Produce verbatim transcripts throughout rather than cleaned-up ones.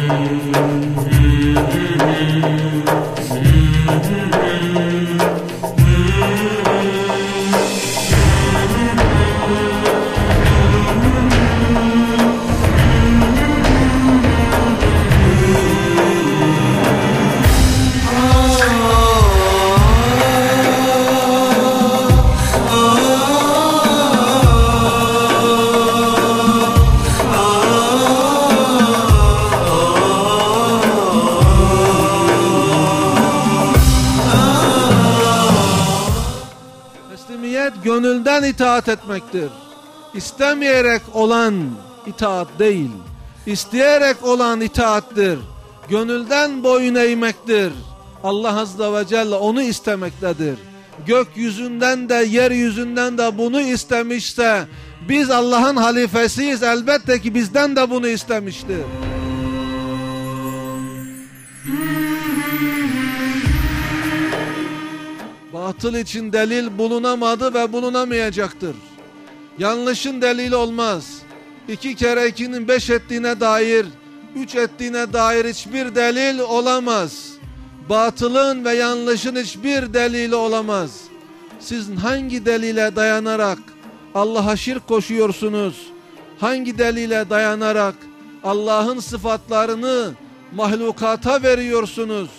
Gönülden itaat etmektir. İstemeyerek olan itaat değil, isteyerek olan itaattir. Gönülden boyun eğmektir. Allah Azze ve Celle onu istemektedir. Gökyüzünden de yeryüzünden de bunu istemişse, biz Allah'ın halifesiyiz, elbette ki bizden de bunu istemiştir. Batıl için delil bulunamadı ve bulunamayacaktır. Yanlışın delili olmaz. İki kere ikinin beş ettiğine dair, üç ettiğine dair hiçbir delil olamaz. Batılın ve yanlışın hiçbir delili olamaz. Siz hangi delile dayanarak Allah'a şirk koşuyorsunuz? Hangi delile dayanarak Allah'ın sıfatlarını mahlukata veriyorsunuz?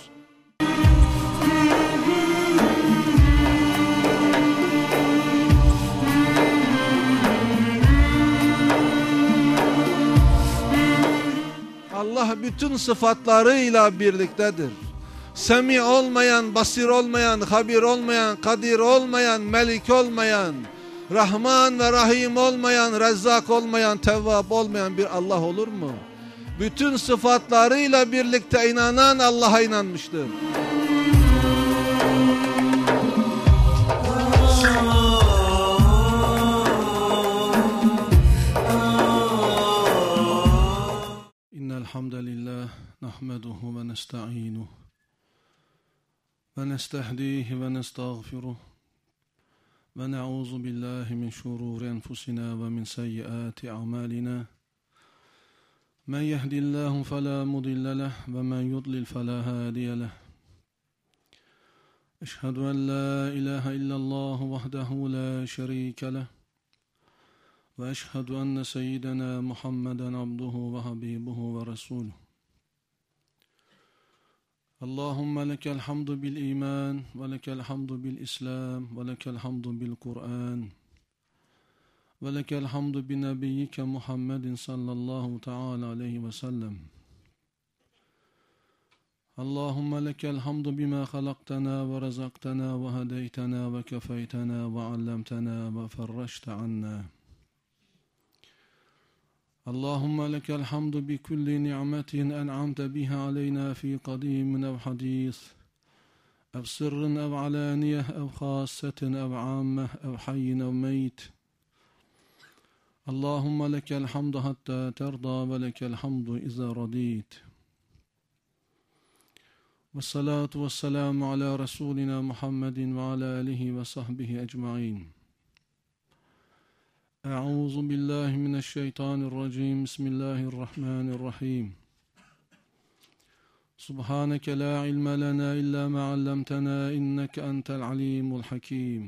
Allah bütün sıfatlarıyla birliktedir. Semi olmayan, basir olmayan, habir olmayan, kadir olmayan, melik olmayan, Rahman ve Rahim olmayan, Rezzak olmayan, Tevvab olmayan bir Allah olur mu? Bütün sıfatlarıyla birlikte inanan Allah'a inanmıştır. Elhamdülillah, nahmeduhu ve nesta'inuhu ve nestehdihi ve nestağfiruh ve na'uzu billahi min şururi enfusina ve min seyyiati a'malina. Men yehdillahu fela mudille leh ve men yudlil fela hadiye leh. Eşhedü en la ilahe illallah vahdehu la şerike leh. Ve eşhedü enne seyyidena Muhammeden abduhu ve habibuhu ve resuluhu. Allahümme lekel hamdu bil iman ve lekel hamdu bil islam ve lekel hamdu bil Kur'an ve lekel hamdu bi nebiyyike Muhammedin sallallahu teala aleyhi ve sellem. Allahümme lekel hamdu bima halaktana ve rezaktana ve hedeytena ve kefeytena ve allemtena ve ferreşte anna. اللهم لك الحمد بكل نعمة أنعمت بها علينا في قديم أو حديث أو سر أو علانية أو خاصة أو عامة أو حي أو ميت. اللهم لك الحمد حتى ترضى ولك الحمد إذا رضيت. والصلاة والسلام على رسولنا محمد وعلى آله وصحبه أجمعين. أعوذ بالله من الشيطان الرجيم. بسم الله الرحمن الرحيم. سبحانك لا علم لنا إلا ما علمتنا إنك أنت العليم الحكيم.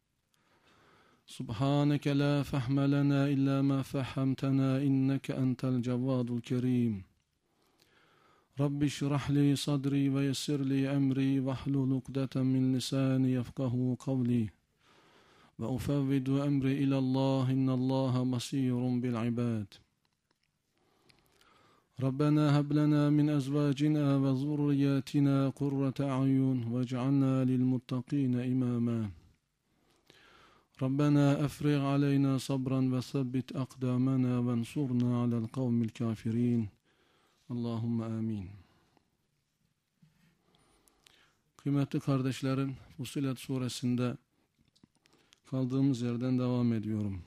سبحانك لا فهم لنا إلا ما فهمتنا إنك أنت الجواد الكريم. رب اشرح لي صدري ويسر لي أمري واحلل عقدة من لساني يفقهوا قولي. وأفوض أمري إلى الله إن الله بصير بالعباد. ربنا هب لنا من أزواجنا وذرياتنا قرة أعين واجعلنا للمتقين إماما. ربنا أفرغ علينا صبرا وثبت أقدامنا وانصرنا على القوم الكافرين. اللهم آمين. Kıymetli kardeşlerim, Fussilet suresinde kaldığımız yerden devam ediyorum.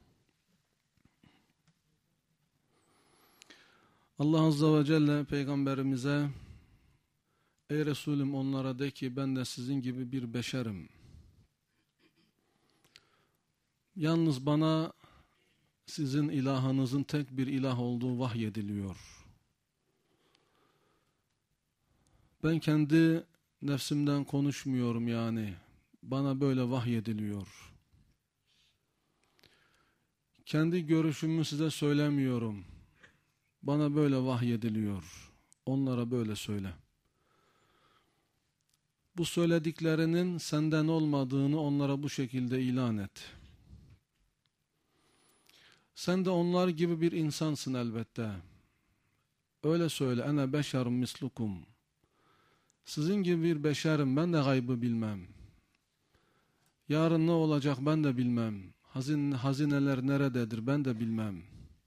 Allah Azze ve Celle Peygamberimize, ey Resulüm onlara de ki ben de sizin gibi bir beşerim. Yalnız bana sizin ilahınızın tek bir ilah olduğu vahyediliyor. Ben kendi nefsimden konuşmuyorum yani. Bana böyle vahyediliyor. Kendi görüşümü size söylemiyorum. Bana böyle vahyediliyor. Onlara böyle söyle. Bu söylediklerinin senden olmadığını onlara bu şekilde ilan et. Sen de onlar gibi bir insansın elbette. Öyle söyle. Ene beşerum mislukum. Sizin gibi bir beşerim, ben de gaybı bilmem. Yarın ne olacak ben de bilmem. Hazin, hazineler nerededir ben de bilmem.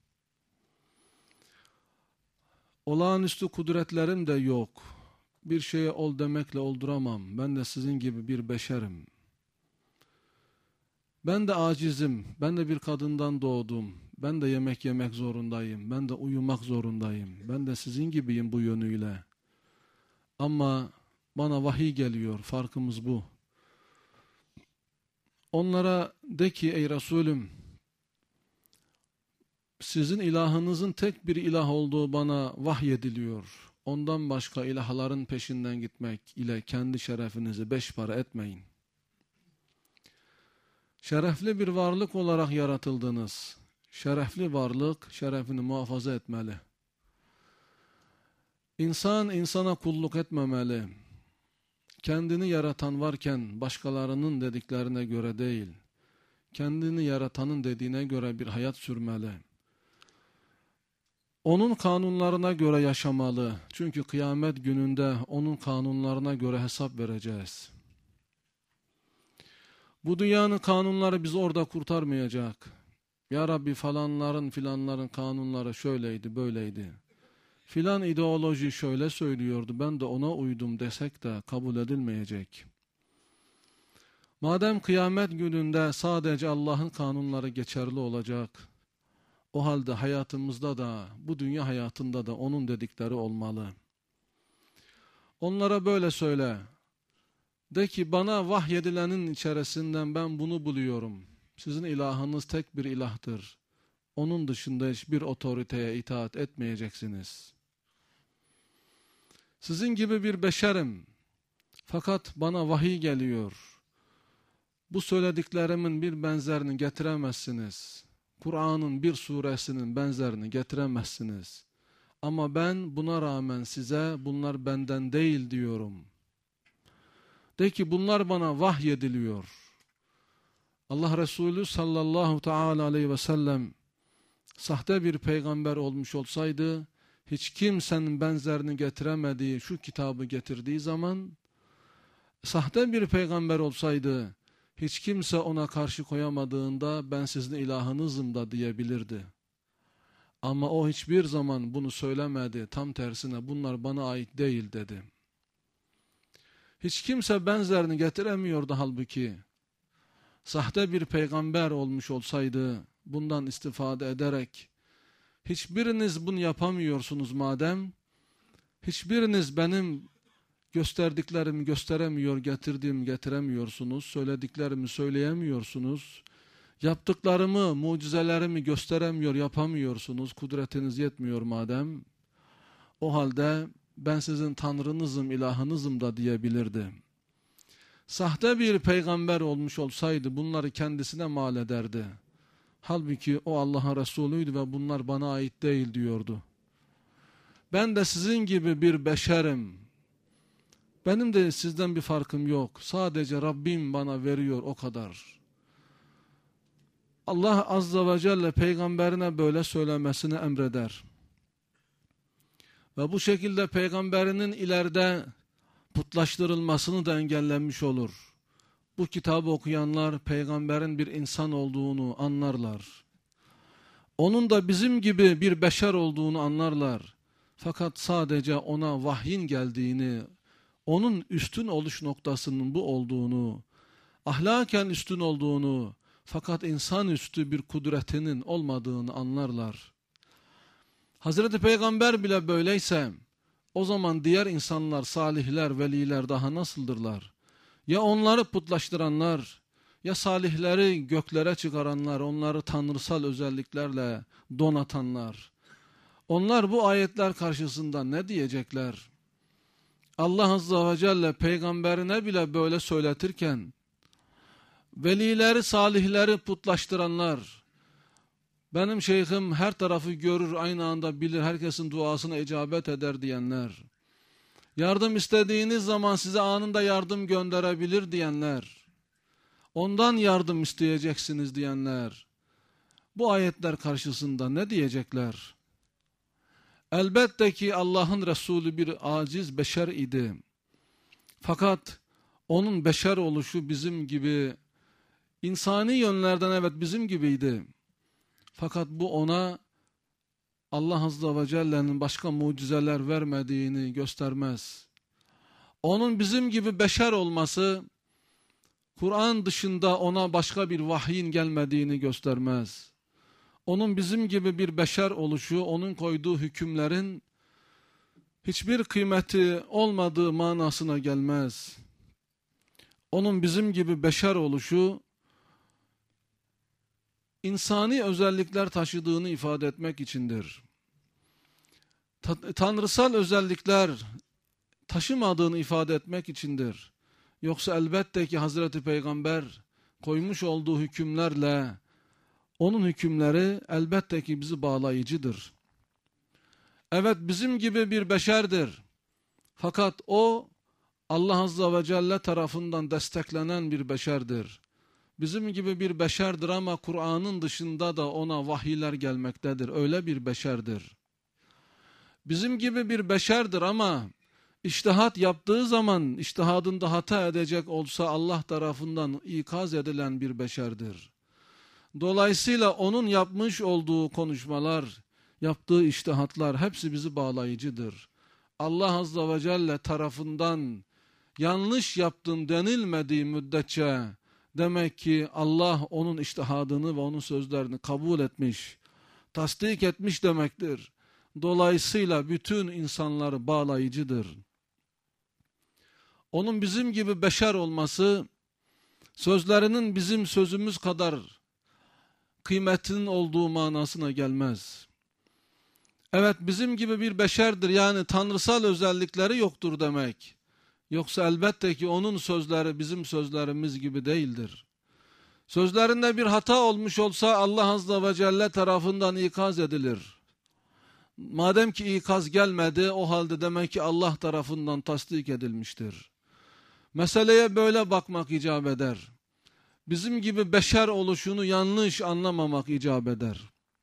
Olağanüstü kudretlerim de yok. Bir şeye ol demekle olduramam. Ben de sizin gibi bir beşerim. Ben de acizim. Ben de bir kadından doğdum. Ben de yemek yemek zorundayım. Ben de uyumak zorundayım. Ben de sizin gibiyim bu yönüyle. Ama bana vahiy geliyor. Farkımız bu. Onlara de ki ey Resulüm, sizin ilahınızın tek bir ilah olduğu bana vahyediliyor. Ondan başka ilahların peşinden gitmek ile kendi şerefinizi beş para etmeyin. Şerefli bir varlık olarak yaratıldınız. Şerefli varlık şerefini muhafaza etmeli. İnsan insana kulluk etmemeli. Kendini yaratan varken başkalarının dediklerine göre değil, kendini yaratanın dediğine göre bir hayat sürmeli. Onun kanunlarına göre yaşamalı. Çünkü kıyamet gününde onun kanunlarına göre hesap vereceğiz. Bu dünyanın kanunları bizi orada kurtarmayacak. Ya Rabbi falanların filanların kanunları şöyleydi, böyleydi. Filan ideoloji şöyle söylüyordu, ben de ona uydum desek de kabul edilmeyecek. Madem kıyamet gününde sadece Allah'ın kanunları geçerli olacak, o halde hayatımızda da, bu dünya hayatında da onun dedikleri olmalı. Onlara böyle söyle. De ki bana vahyedilenin içerisinden ben bunu buluyorum. Sizin ilahınız tek bir ilahtır. Onun dışında hiçbir otoriteye itaat etmeyeceksiniz. Sizin gibi bir beşerim. Fakat bana vahiy geliyor. Bu söylediklerimin bir benzerini getiremezsiniz. Kur'an'ın bir suresinin benzerini getiremezsiniz. Ama ben buna rağmen size bunlar benden değil diyorum. De ki bunlar bana vahyediliyor. Allah Resulü sallallahu teala aleyhi ve sellem sahte bir peygamber olmuş olsaydı, hiç kimsenin benzerini getiremediği şu kitabı getirdiği zaman, sahte bir peygamber olsaydı, hiç kimse ona karşı koyamadığında ben sizin ilahınızım da diyebilirdi. Ama o hiçbir zaman bunu söylemedi. Tam tersine bunlar bana ait değil dedi. Hiç kimse benzerini getiremiyordu halbuki. Sahte bir peygamber olmuş olsaydı bundan istifade ederek hiçbiriniz bunu yapamıyorsunuz madem, hiçbiriniz benim gösterdiklerimi gösteremiyor, getirdiğimi getiremiyorsunuz, söylediklerimi söyleyemiyorsunuz, yaptıklarımı, mucizelerimi gösteremiyor, yapamıyorsunuz, kudretiniz yetmiyor madem, o halde ben sizin tanrınızım, ilahınızım da diyebilirdi. Sahte bir peygamber olmuş olsaydı bunları kendisine mal ederdi. Halbuki o Allah'ın Resulüydü ve bunlar bana ait değil diyordu. Ben de sizin gibi bir beşerim. Benim de sizden bir farkım yok. Sadece Rabbim bana veriyor o kadar. Allah Azze ve Celle peygamberine böyle söylemesini emreder. Ve bu şekilde peygamberinin ileride putlaştırılmasını da engellenmiş olur. Bu kitabı okuyanlar peygamberin bir insan olduğunu anlarlar. Onun da bizim gibi bir beşer olduğunu anlarlar. Fakat sadece ona vahyin geldiğini, onun üstün oluş noktasının bu olduğunu, ahlaken üstün olduğunu, fakat insanüstü bir kudretinin olmadığını anlarlar. Hazreti Peygamber bile böyleyse, o zaman diğer insanlar, salihler, veliler daha nasıldırlar? Ya onları putlaştıranlar, ya salihleri göklere çıkaranlar, onları tanrısal özelliklerle donatanlar. Onlar bu ayetler karşısında ne diyecekler? Allah Azze ve Celle peygamberine bile böyle söyletirken, velileri, salihleri putlaştıranlar, benim şeyhim her tarafı görür, aynı anda bilir, herkesin duasına icabet eder diyenler, yardım istediğiniz zaman size anında yardım gönderebilir diyenler, ondan yardım isteyeceksiniz diyenler, bu ayetler karşısında ne diyecekler? Elbette ki Allah'ın Resulü bir aciz beşer idi. Fakat onun beşer oluşu bizim gibi, insani yönlerden evet bizim gibiydi. Fakat bu ona Allah Azze ve Celle'nin başka mucizeler vermediğini göstermez. Onun bizim gibi beşer olması, Kur'an dışında ona başka bir vahyin gelmediğini göstermez. Onun bizim gibi bir beşer oluşu, onun koyduğu hükümlerin hiçbir kıymeti olmadığı manasına gelmez. Onun bizim gibi beşer oluşu, insani özellikler taşıdığını ifade etmek içindir. Tanrısal özellikler taşımadığını ifade etmek içindir. Yoksa elbette ki Hazreti Peygamber koymuş olduğu hükümlerle, onun hükümleri elbette ki bizi bağlayıcıdır. Evet, bizim gibi bir beşerdir. Fakat o Allah Azze ve Celle tarafından desteklenen bir beşerdir. Bizim gibi bir beşerdir ama Kur'an'ın dışında da ona vahiyler gelmektedir. Öyle bir beşerdir. Bizim gibi bir beşerdir ama içtihat yaptığı zaman içtihadında hata edecek olsa Allah tarafından ikaz edilen bir beşerdir. Dolayısıyla onun yapmış olduğu konuşmalar, yaptığı içtihatlar hepsi bizi bağlayıcıdır. Allah Azze ve Celle tarafından yanlış yaptın denilmediği müddetçe demek ki Allah onun içtihadını ve onun sözlerini kabul etmiş, tasdik etmiş demektir. Dolayısıyla bütün insanları bağlayıcıdır. Onun bizim gibi beşer olması, sözlerinin bizim sözümüz kadar kıymetinin olduğu manasına gelmez. Evet, bizim gibi bir beşerdir, yani tanrısal özellikleri yoktur demek. Yoksa elbette ki onun sözleri bizim sözlerimiz gibi değildir. Sözlerinde bir hata olmuş olsa Allah Azze ve Celle tarafından ikaz edilir. Madem ki ikaz gelmedi, o halde demek ki Allah tarafından tasdik edilmiştir. Meseleye böyle bakmak icap eder. Bizim gibi beşer oluşunu yanlış anlamamak icap eder.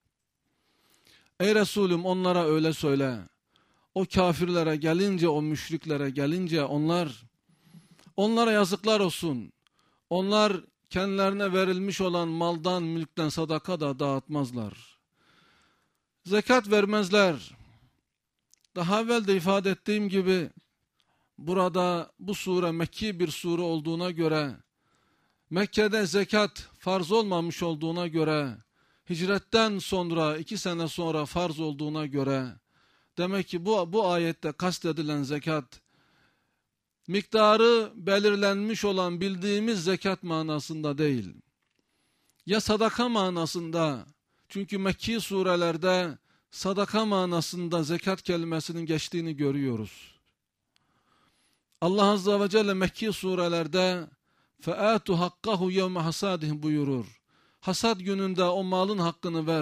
Ey Resulüm, onlara öyle söyle. O kafirlere gelince, o müşriklere gelince onlar, onlara yazıklar olsun. Onlar kendilerine verilmiş olan maldan, mülkten sadaka da dağıtmazlar. Zekat vermezler. Daha evvel de ifade ettiğim gibi, burada bu sure Mekki bir sure olduğuna göre, Mekke'de zekat farz olmamış olduğuna göre, hicretten sonra, iki sene sonra farz olduğuna göre, demek ki bu, bu ayette kastedilen zekat, miktarı belirlenmiş olan bildiğimiz zekat manasında değil. Ya sadaka manasında, çünkü Mekki surelerde sadaka manasında zekat kelimesinin geçtiğini görüyoruz. Allah Azze ve Celle Mekki surelerde فَآتُ حَقَّهُ يَوْمَ حَسَادِهِ buyurur. Hasat gününde o malın hakkını ver.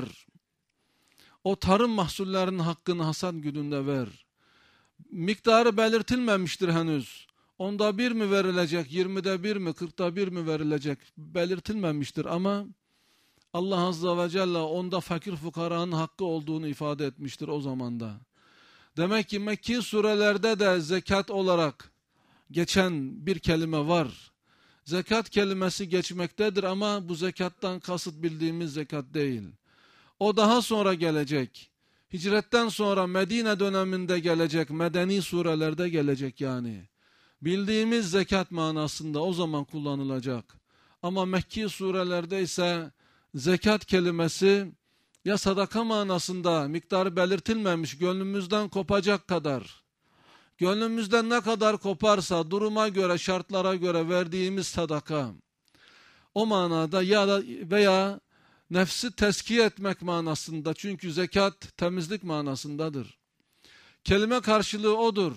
O tarım mahsullerinin hakkını hasat gününde ver. Miktarı belirtilmemiştir henüz. Onda bir mi verilecek, yirmide bir mi, kırkta bir mi verilecek belirtilmemiştir ama Allah Azze ve Celle onda fakir fukaranın hakkı olduğunu ifade etmiştir o zamanda. Demek ki Mekki surelerde de zekat olarak geçen bir kelime var. Zekat kelimesi geçmektedir ama bu zekattan kasıt bildiğimiz zekat değil. O daha sonra gelecek. Hicretten sonra Medine döneminde gelecek, medeni surelerde gelecek yani. Bildiğimiz zekat manasında o zaman kullanılacak. Ama Mekki surelerde ise zekat kelimesi ya sadaka manasında miktarı belirtilmemiş, gönlümüzden kopacak kadar, gönlümüzden ne kadar koparsa duruma göre, şartlara göre verdiğimiz sadaka, o manada ya da veya nefsi tezkiye etmek manasında, çünkü zekat temizlik manasındadır. Kelime karşılığı odur.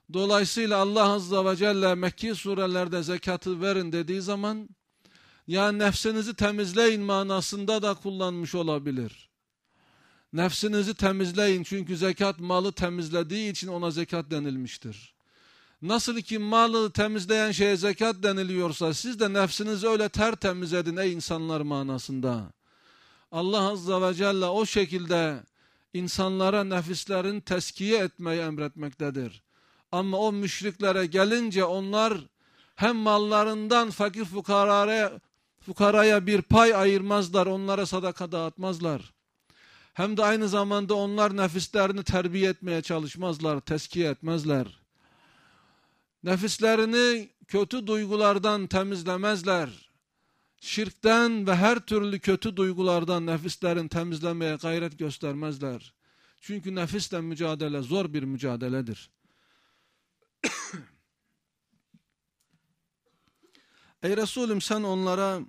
Dolayısıyla Allah Azze ve Celle Mekki surelerde zekatı verin dediği zaman, yani nefsinizi temizleyin manasında da kullanmış olabilir. Nefsinizi temizleyin, çünkü zekat malı temizlediği için ona zekat denilmiştir. Nasıl ki malı temizleyen şeye zekat deniliyorsa, siz de nefsinizi öyle tertemiz edin ey insanlar manasında. Allah Azze ve Celle o şekilde insanlara nefislerini teskiye etmeyi emretmektedir. Ama o müşriklere gelince onlar hem mallarından fakir fukaraya, fukaraya bir pay ayırmazlar, onlara sadaka dağıtmazlar. Hem de aynı zamanda onlar nefislerini terbiye etmeye çalışmazlar, teskiye etmezler. Nefislerini kötü duygulardan temizlemezler. Şirkten ve her türlü kötü duygulardan nefislerini temizlemeye gayret göstermezler. Çünkü nefisle mücadele zor bir mücadeledir. Ey Resulüm, sen onlara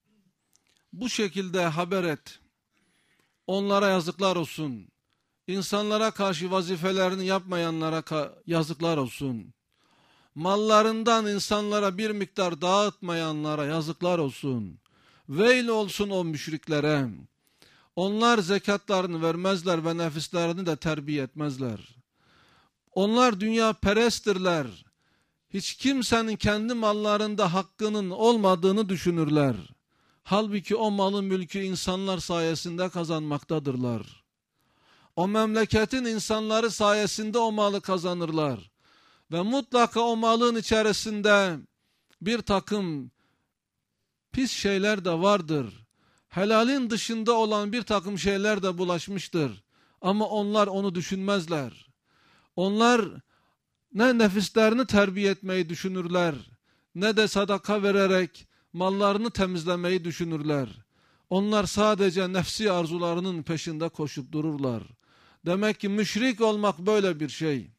bu şekilde haber et. Onlara yazıklar olsun. İnsanlara karşı vazifelerini yapmayanlara yazıklar olsun. Mallarından insanlara bir miktar dağıtmayanlara yazıklar olsun. Veil olsun o müşriklere. Onlar zekatlarını vermezler ve nefislerini de terbiye etmezler. Onlar dünya peresttirler. Hiç kimsenin kendi mallarında hakkının olmadığını düşünürler. Halbuki o malı mülkü insanlar sayesinde kazanmaktadırlar. O memleketin insanları sayesinde o malı kazanırlar. Ve mutlaka o malın içerisinde bir takım pis şeyler de vardır. Helalin dışında olan bir takım şeyler de bulaşmıştır. Ama onlar onu düşünmezler. Onlar ne nefislerini terbiye etmeyi düşünürler, ne de sadaka vererek mallarını temizlemeyi düşünürler. Onlar sadece nefsi arzularının peşinde koşup dururlar. Demek ki müşrik olmak böyle bir şey.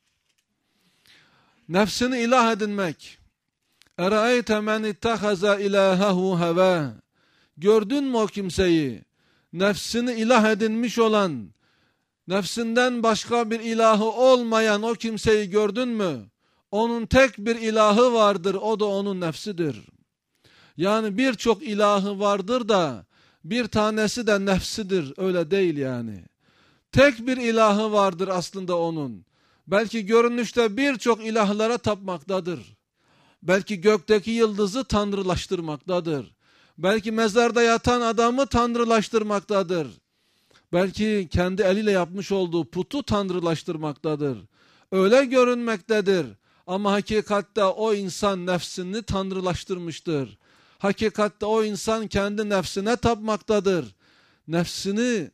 Nefsini ilah edinmek. Ere'eyte men ittehaza ilahehu heva. Gördün mü o kimseyi? Nefsini ilah edinmiş olan, nefsinden başka bir ilahı olmayan o kimseyi gördün mü? Onun tek bir ilahı vardır, o da onun nefsidir. Yani birçok ilahı vardır da bir tanesi de nefsidir, öyle değil yani. Tek bir ilahı vardır aslında onun. Belki görünüşte birçok ilahlara tapmaktadır. Belki gökteki yıldızı tanrılaştırmaktadır. Belki mezarda yatan adamı tanrılaştırmaktadır. Belki kendi eliyle yapmış olduğu putu tanrılaştırmaktadır. Öyle görünmektedir. Ama hakikatte o insan nefsini tanrılaştırmıştır. Hakikatte o insan kendi nefsine tapmaktadır. Nefsini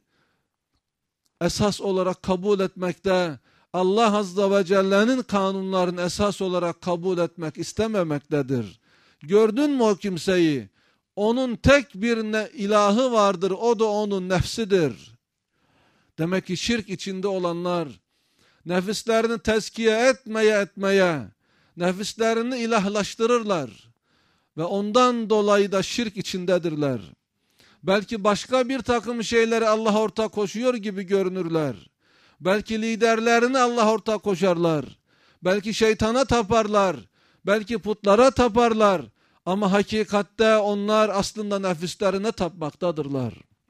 esas olarak kabul etmekte, Allah Azze ve Celle'nin kanunlarını esas olarak kabul etmek istememektedir. Gördün mü o kimseyi? Onun tek bir ilahı vardır, o da onun nefsidir. Demek ki şirk içinde olanlar, nefislerini tezkiye etmeye etmeye, nefislerini ilahlaştırırlar. Ve ondan dolayı da şirk içindedirler. Belki başka bir takım şeyleri Allah'a ortak koşuyor gibi görünürler. Belki liderlerini Allah'a ortak koşarlar. Belki şeytana taparlar. Belki putlara taparlar. Ama hakikatte onlar aslında nefislerine tapmaktadırlar.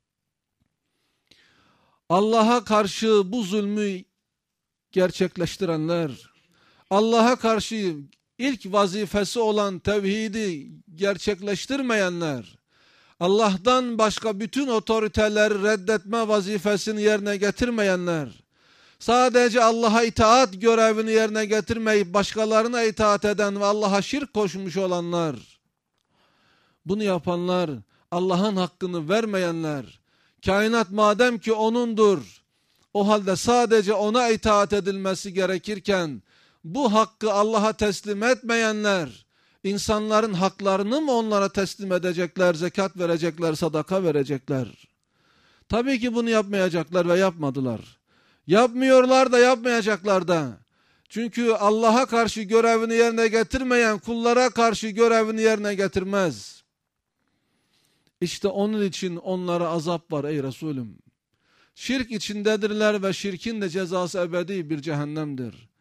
Allah'a karşı bu zulmü gerçekleştirenler, Allah'a karşı ilk vazifesi olan tevhidi gerçekleştirmeyenler, Allah'tan başka bütün otoriteleri reddetme vazifesini yerine getirmeyenler, sadece Allah'a itaat görevini yerine getirmeyip başkalarına itaat eden ve Allah'a şirk koşmuş olanlar, bunu yapanlar, Allah'ın hakkını vermeyenler, kainat madem ki O'nundur, o halde sadece O'na itaat edilmesi gerekirken, bu hakkı Allah'a teslim etmeyenler, insanların haklarını mı onlara teslim edecekler, zekat verecekler, sadaka verecekler? Tabii ki bunu yapmayacaklar ve yapmadılar. Yapmıyorlar da yapmayacaklar da. Çünkü Allah'a karşı görevini yerine getirmeyen kullara karşı görevini yerine getirmez. İşte onun için onlara azap var ey Resulüm. Şirk içindedirler ve şirkin de cezası ebedi bir cehennemdir.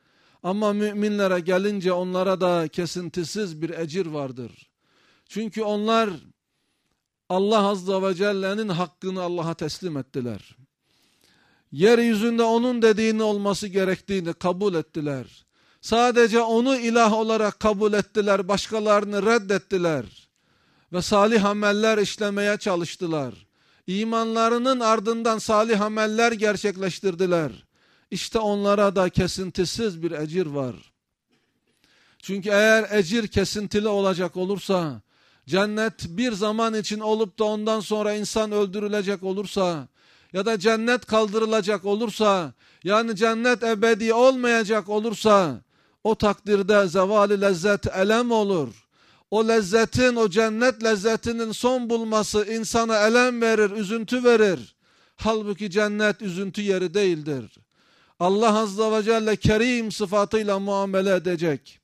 Ama müminlere gelince onlara da kesintisiz bir ecir vardır. Çünkü onlar Allah Azze ve Celle'nin hakkını Allah'a teslim ettiler. Yeryüzünde onun dediğini olması gerektiğini kabul ettiler. Sadece onu ilah olarak kabul ettiler, başkalarını reddettiler. Ve salih ameller işlemeye çalıştılar. İmanlarının ardından salih ameller gerçekleştirdiler. İşte onlara da kesintisiz bir ecir var. Çünkü eğer ecir kesintili olacak olursa, cennet bir zaman için olup da ondan sonra insan öldürülecek olursa, ya da cennet kaldırılacak olursa, yani cennet ebedi olmayacak olursa, o takdirde zevali lezzet elem olur. O lezzetin, o cennet lezzetinin son bulması insana elem verir, üzüntü verir. Halbuki cennet üzüntü yeri değildir. Allah Azze ve Celle Kerim sıfatıyla muamele edecek.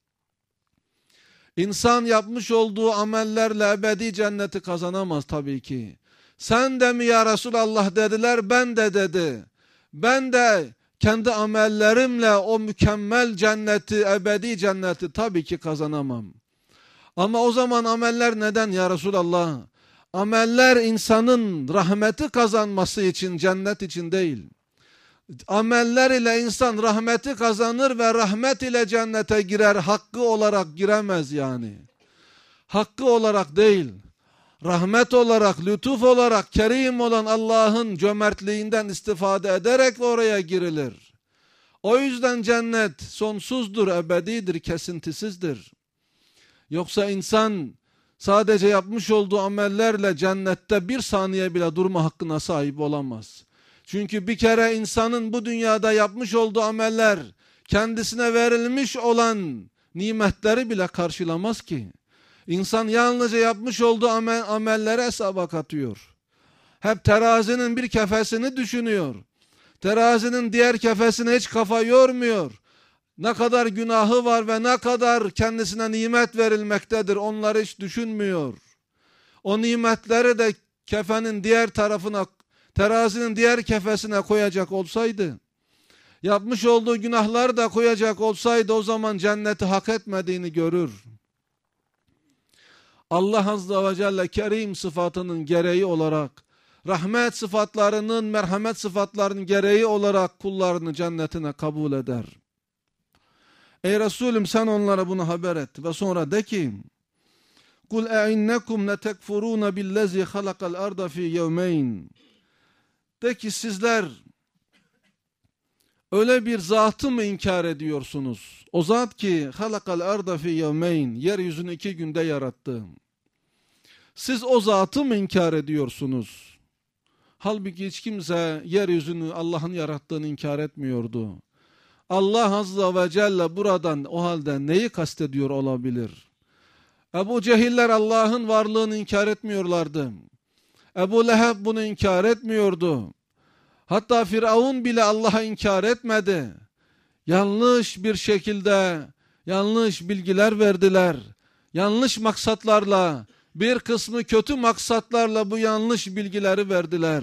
İnsan yapmış olduğu amellerle ebedi cenneti kazanamaz tabii ki. Sen de mi ya Resulallah dediler, ben de dedi. Ben de kendi amellerimle o mükemmel cenneti, ebedi cenneti tabii ki kazanamam. Ama o zaman ameller neden ya Resulallah? Ameller insanın rahmeti kazanması için, cennet için değil. Ameller ile insan rahmeti kazanır ve rahmet ile cennete girer, hakkı olarak giremez yani. Hakkı olarak değil, rahmet olarak, lütuf olarak, kerim olan Allah'ın cömertliğinden istifade ederek oraya girilir. O yüzden cennet sonsuzdur, ebedidir, kesintisizdir. Yoksa insan sadece yapmış olduğu amellerle cennette bir saniye bile durma hakkına sahip olamaz. Çünkü bir kere insanın bu dünyada yapmış olduğu ameller kendisine verilmiş olan nimetleri bile karşılamaz ki. İnsan yalnızca yapmış olduğu amel, amellere hesaba katıyor. Hep terazinin bir kefesini düşünüyor. Terazinin diğer kefesine hiç kafa yormuyor. Ne kadar günahı var ve ne kadar kendisine nimet verilmektedir, onları hiç düşünmüyor. O nimetleri de kefenin diğer tarafına, terazinin diğer kefesine koyacak olsaydı, yapmış olduğu günahları da koyacak olsaydı, o zaman cenneti hak etmediğini görür. Allah Azze ve Celle Kerim sıfatının gereği olarak, rahmet sıfatlarının, merhamet sıfatlarının gereği olarak kullarını cennetine kabul eder. Ey Resulüm, sen onlara bunu haber et ve sonra de ki: "Kul e'innekum letekfurun billezî halakal arda fî yevmeyn." De ki sizler öyle bir zatı mı inkar ediyorsunuz? O zat ki halakal arda fî yevmeyn, yeryüzünü iki günde yarattı. Siz o zatı mı inkar ediyorsunuz? Halbuki hiç kimse yeryüzünü Allah'ın yarattığını inkar etmiyordu. Allah Azze ve Celle buradan o halde neyi kastediyor olabilir? Ebu Cehiller Allah'ın varlığını inkar etmiyorlardı. Ebu Leheb bunu inkar etmiyordu. Hatta Firavun bile Allah'a inkar etmedi. Yanlış bir şekilde yanlış bilgiler verdiler. Yanlış maksatlarla, bir kısmı kötü maksatlarla bu yanlış bilgileri verdiler.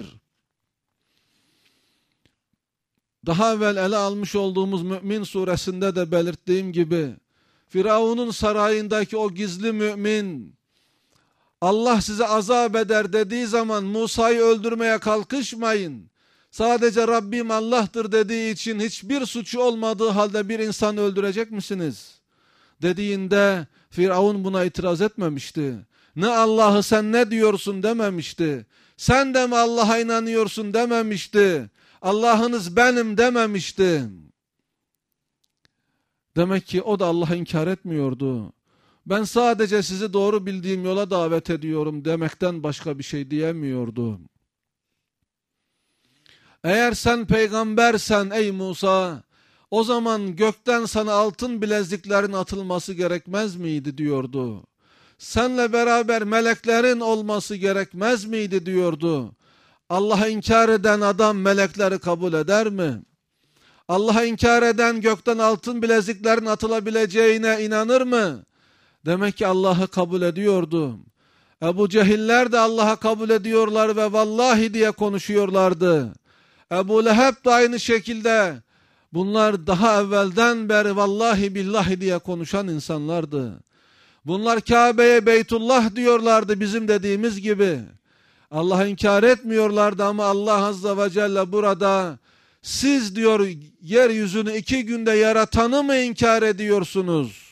Daha evvel ele almış olduğumuz Mü'min suresinde de belirttiğim gibi, Firavun'un sarayındaki o gizli mümin, Allah size azap eder dediği zaman Musa'yı öldürmeye kalkışmayın. Sadece Rabbim Allah'tır dediği için hiçbir suçu olmadığı halde bir insanı öldürecek misiniz? Dediğinde Firavun buna itiraz etmemişti. Ne Allah'ı sen ne diyorsun dememişti. Sen de mi Allah'a inanıyorsun dememişti. Allah'ınız benim dememişti. Demek ki o da Allah'ı inkar etmiyordu. Ben sadece sizi doğru bildiğim yola davet ediyorum demekten başka bir şey diyemiyordu. Eğer sen peygambersen ey Musa, o zaman gökten sana altın bileziklerin atılması gerekmez miydi diyordu. Senle beraber meleklerin olması gerekmez miydi diyordu. Allah'ı inkar eden adam melekleri kabul eder mi? Allah'ı inkar eden gökten altın bileziklerin atılabileceğine inanır mı? Demek ki Allah'ı kabul ediyordu. Ebu Cehiller de Allah'ı kabul ediyorlar ve vallahi diye konuşuyorlardı. Ebu Leheb de aynı şekilde Bunlar daha evvelden beri vallahi billahi diye konuşan insanlardı. Bunlar Kabe'ye Beytullah diyorlardı bizim dediğimiz gibi. Allah'ı inkar etmiyorlardı ama Allah Azze ve Celle burada siz diyor yeryüzünü iki günde yaratanı mı inkar ediyorsunuz?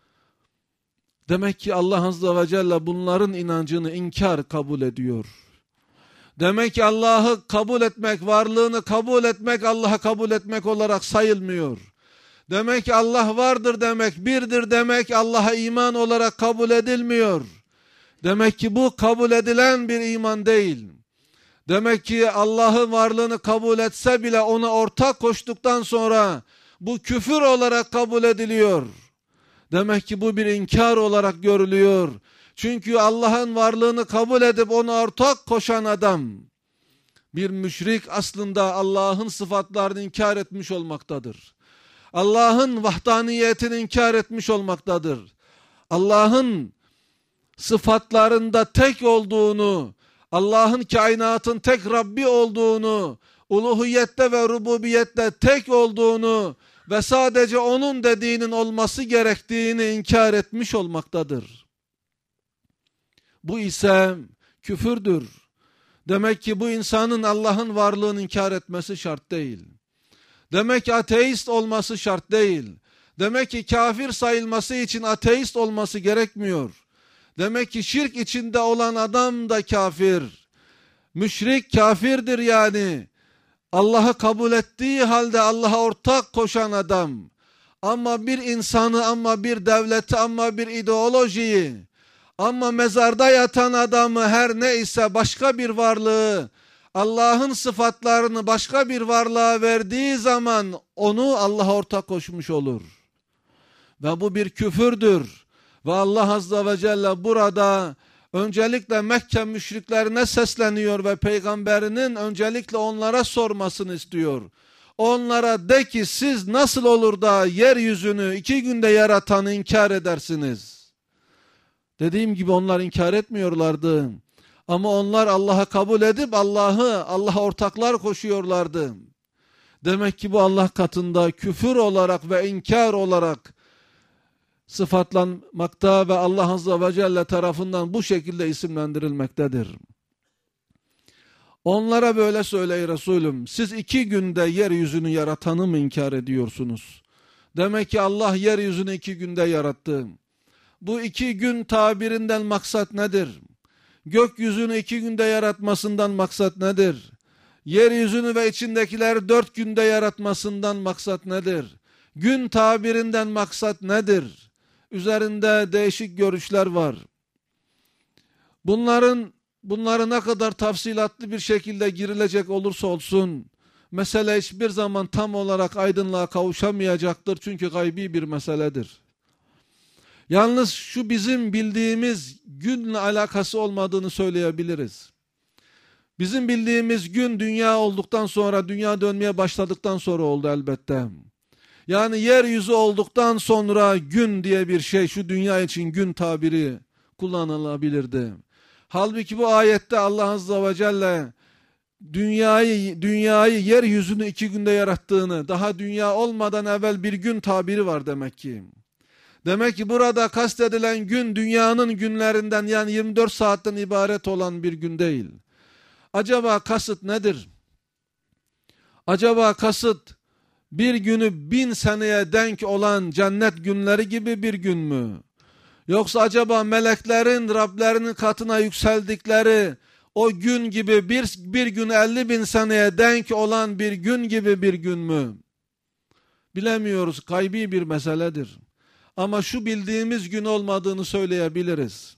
Demek ki Allah Azze ve Celle bunların inancını inkar kabul ediyor. Demek ki Allah'ı kabul etmek, varlığını kabul etmek, Allah'ı kabul etmek olarak sayılmıyor. Demek ki Allah vardır demek, birdir demek Allah'a iman olarak kabul edilmiyor. Demek ki bu kabul edilen bir iman değil. Demek ki Allah'ın varlığını kabul etse bile ona ortak koştuktan sonra bu küfür olarak kabul ediliyor. Demek ki bu bir inkar olarak görülüyor. Çünkü Allah'ın varlığını kabul edip ona ortak koşan adam, bir müşrik aslında Allah'ın sıfatlarını inkar etmiş olmaktadır. Allah'ın vahdaniyetini inkar etmiş olmaktadır. Allah'ın sıfatlarında tek olduğunu, Allah'ın kainatın tek Rabbi olduğunu, uluhiyette ve rububiyette tek olduğunu ve sadece onun dediğinin olması gerektiğini inkar etmiş olmaktadır. Bu ise küfürdür. Demek ki bu insanın Allah'ın varlığını inkar etmesi şart değil. Demek ki ateist olması şart değil. Demek ki kafir sayılması için ateist olması gerekmiyor. Demek ki şirk içinde olan adam da kafir. Müşrik kafirdir yani. Allah'ı kabul ettiği halde Allah'a ortak koşan adam. Ama bir insanı, ama bir devleti, ama bir ideolojiyi, ama mezarda yatan adamı, her neyse başka bir varlığı, Allah'ın sıfatlarını başka bir varlığa verdiği zaman onu Allah'a ortak koşmuş olur. Ve bu bir küfürdür. Ve Allah Azze ve Celle burada öncelikle Mekke müşriklerine sesleniyor ve peygamberinin öncelikle onlara sormasını istiyor. Onlara de ki siz nasıl olur da yeryüzünü iki günde yaratanı inkar edersiniz? Dediğim gibi onlar inkar etmiyorlardı. Ama onlar Allah'ı kabul edip Allah'ı, Allah'a ortaklar koşuyorlardı. Demek ki bu Allah katında küfür olarak ve inkar olarak sıfatlanmakta ve Allah Azze ve Celle tarafından bu şekilde isimlendirilmektedir. Onlara böyle söyle Resulüm, siz iki günde yeryüzünü yaratanı mı inkar ediyorsunuz? Demek ki Allah yeryüzünü iki günde yarattı. Bu iki gün tabirinden maksat nedir? Gökyüzünü iki günde yaratmasından maksat nedir? Yeryüzünü ve içindekileri dört günde yaratmasından maksat nedir? Gün tabirinden maksat nedir? Üzerinde değişik görüşler var. Bunların bunları ne kadar tafsilatlı bir şekilde girilecek olursa olsun, mesele hiçbir zaman tam olarak aydınlığa kavuşamayacaktır çünkü gaybi bir meseledir. Yalnız şu bizim bildiğimiz günle alakası olmadığını söyleyebiliriz. Bizim bildiğimiz gün dünya olduktan sonra, dünya dönmeye başladıktan sonra oldu elbette. Yani yeryüzü olduktan sonra gün diye bir şey, şu dünya için gün tabiri kullanılabilirdi. Halbuki bu ayette Allah Azze ve Celle dünyayı, dünyayı yeryüzünü iki günde yarattığını, daha dünya olmadan evvel bir gün tabiri var demek ki. Demek ki burada kastedilen gün dünyanın günlerinden, yani yirmi dört saatten ibaret olan bir gün değil. Acaba kasıt nedir? Acaba kasıt bir günü bin seneye denk olan cennet günleri gibi bir gün mü? Yoksa acaba meleklerin Rablerinin katına yükseldikleri o gün gibi bir, bir gün elli bin seneye denk olan bir gün gibi bir gün mü? Bilemiyoruz, gaybi bir meseledir. Ama şu bildiğimiz gün olmadığını söyleyebiliriz.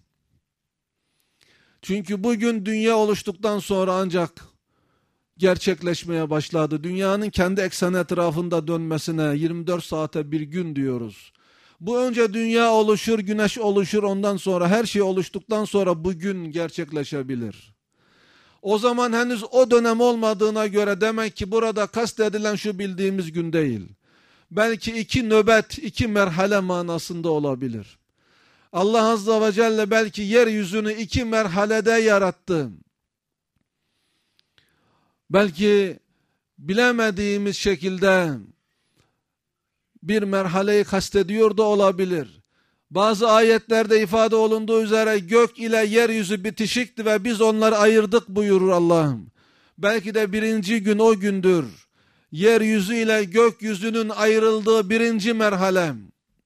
Çünkü bugün dünya oluştuktan sonra ancak gerçekleşmeye başladı. Dünyanın kendi ekseni etrafında dönmesine yirmi dört saate bir gün diyoruz. Bu önce dünya oluşur, güneş oluşur, ondan sonra her şey oluştuktan sonra bu gün gerçekleşebilir. O zaman henüz o dönem olmadığına göre demek ki burada kastedilen şu bildiğimiz gün değil. Belki iki nöbet, iki merhale manasında olabilir. Allah Azze ve Celle belki yeryüzünü iki merhalede yarattı. Belki bilemediğimiz şekilde bir merhaleyi kastediyor da olabilir. Bazı ayetlerde ifade olunduğu üzere gök ile yeryüzü bitişikti ve biz onları ayırdık buyurur Allah'ım. Belki de birinci gün o gündür. Yeryüzü ile gökyüzünün ayrıldığı birinci merhalem.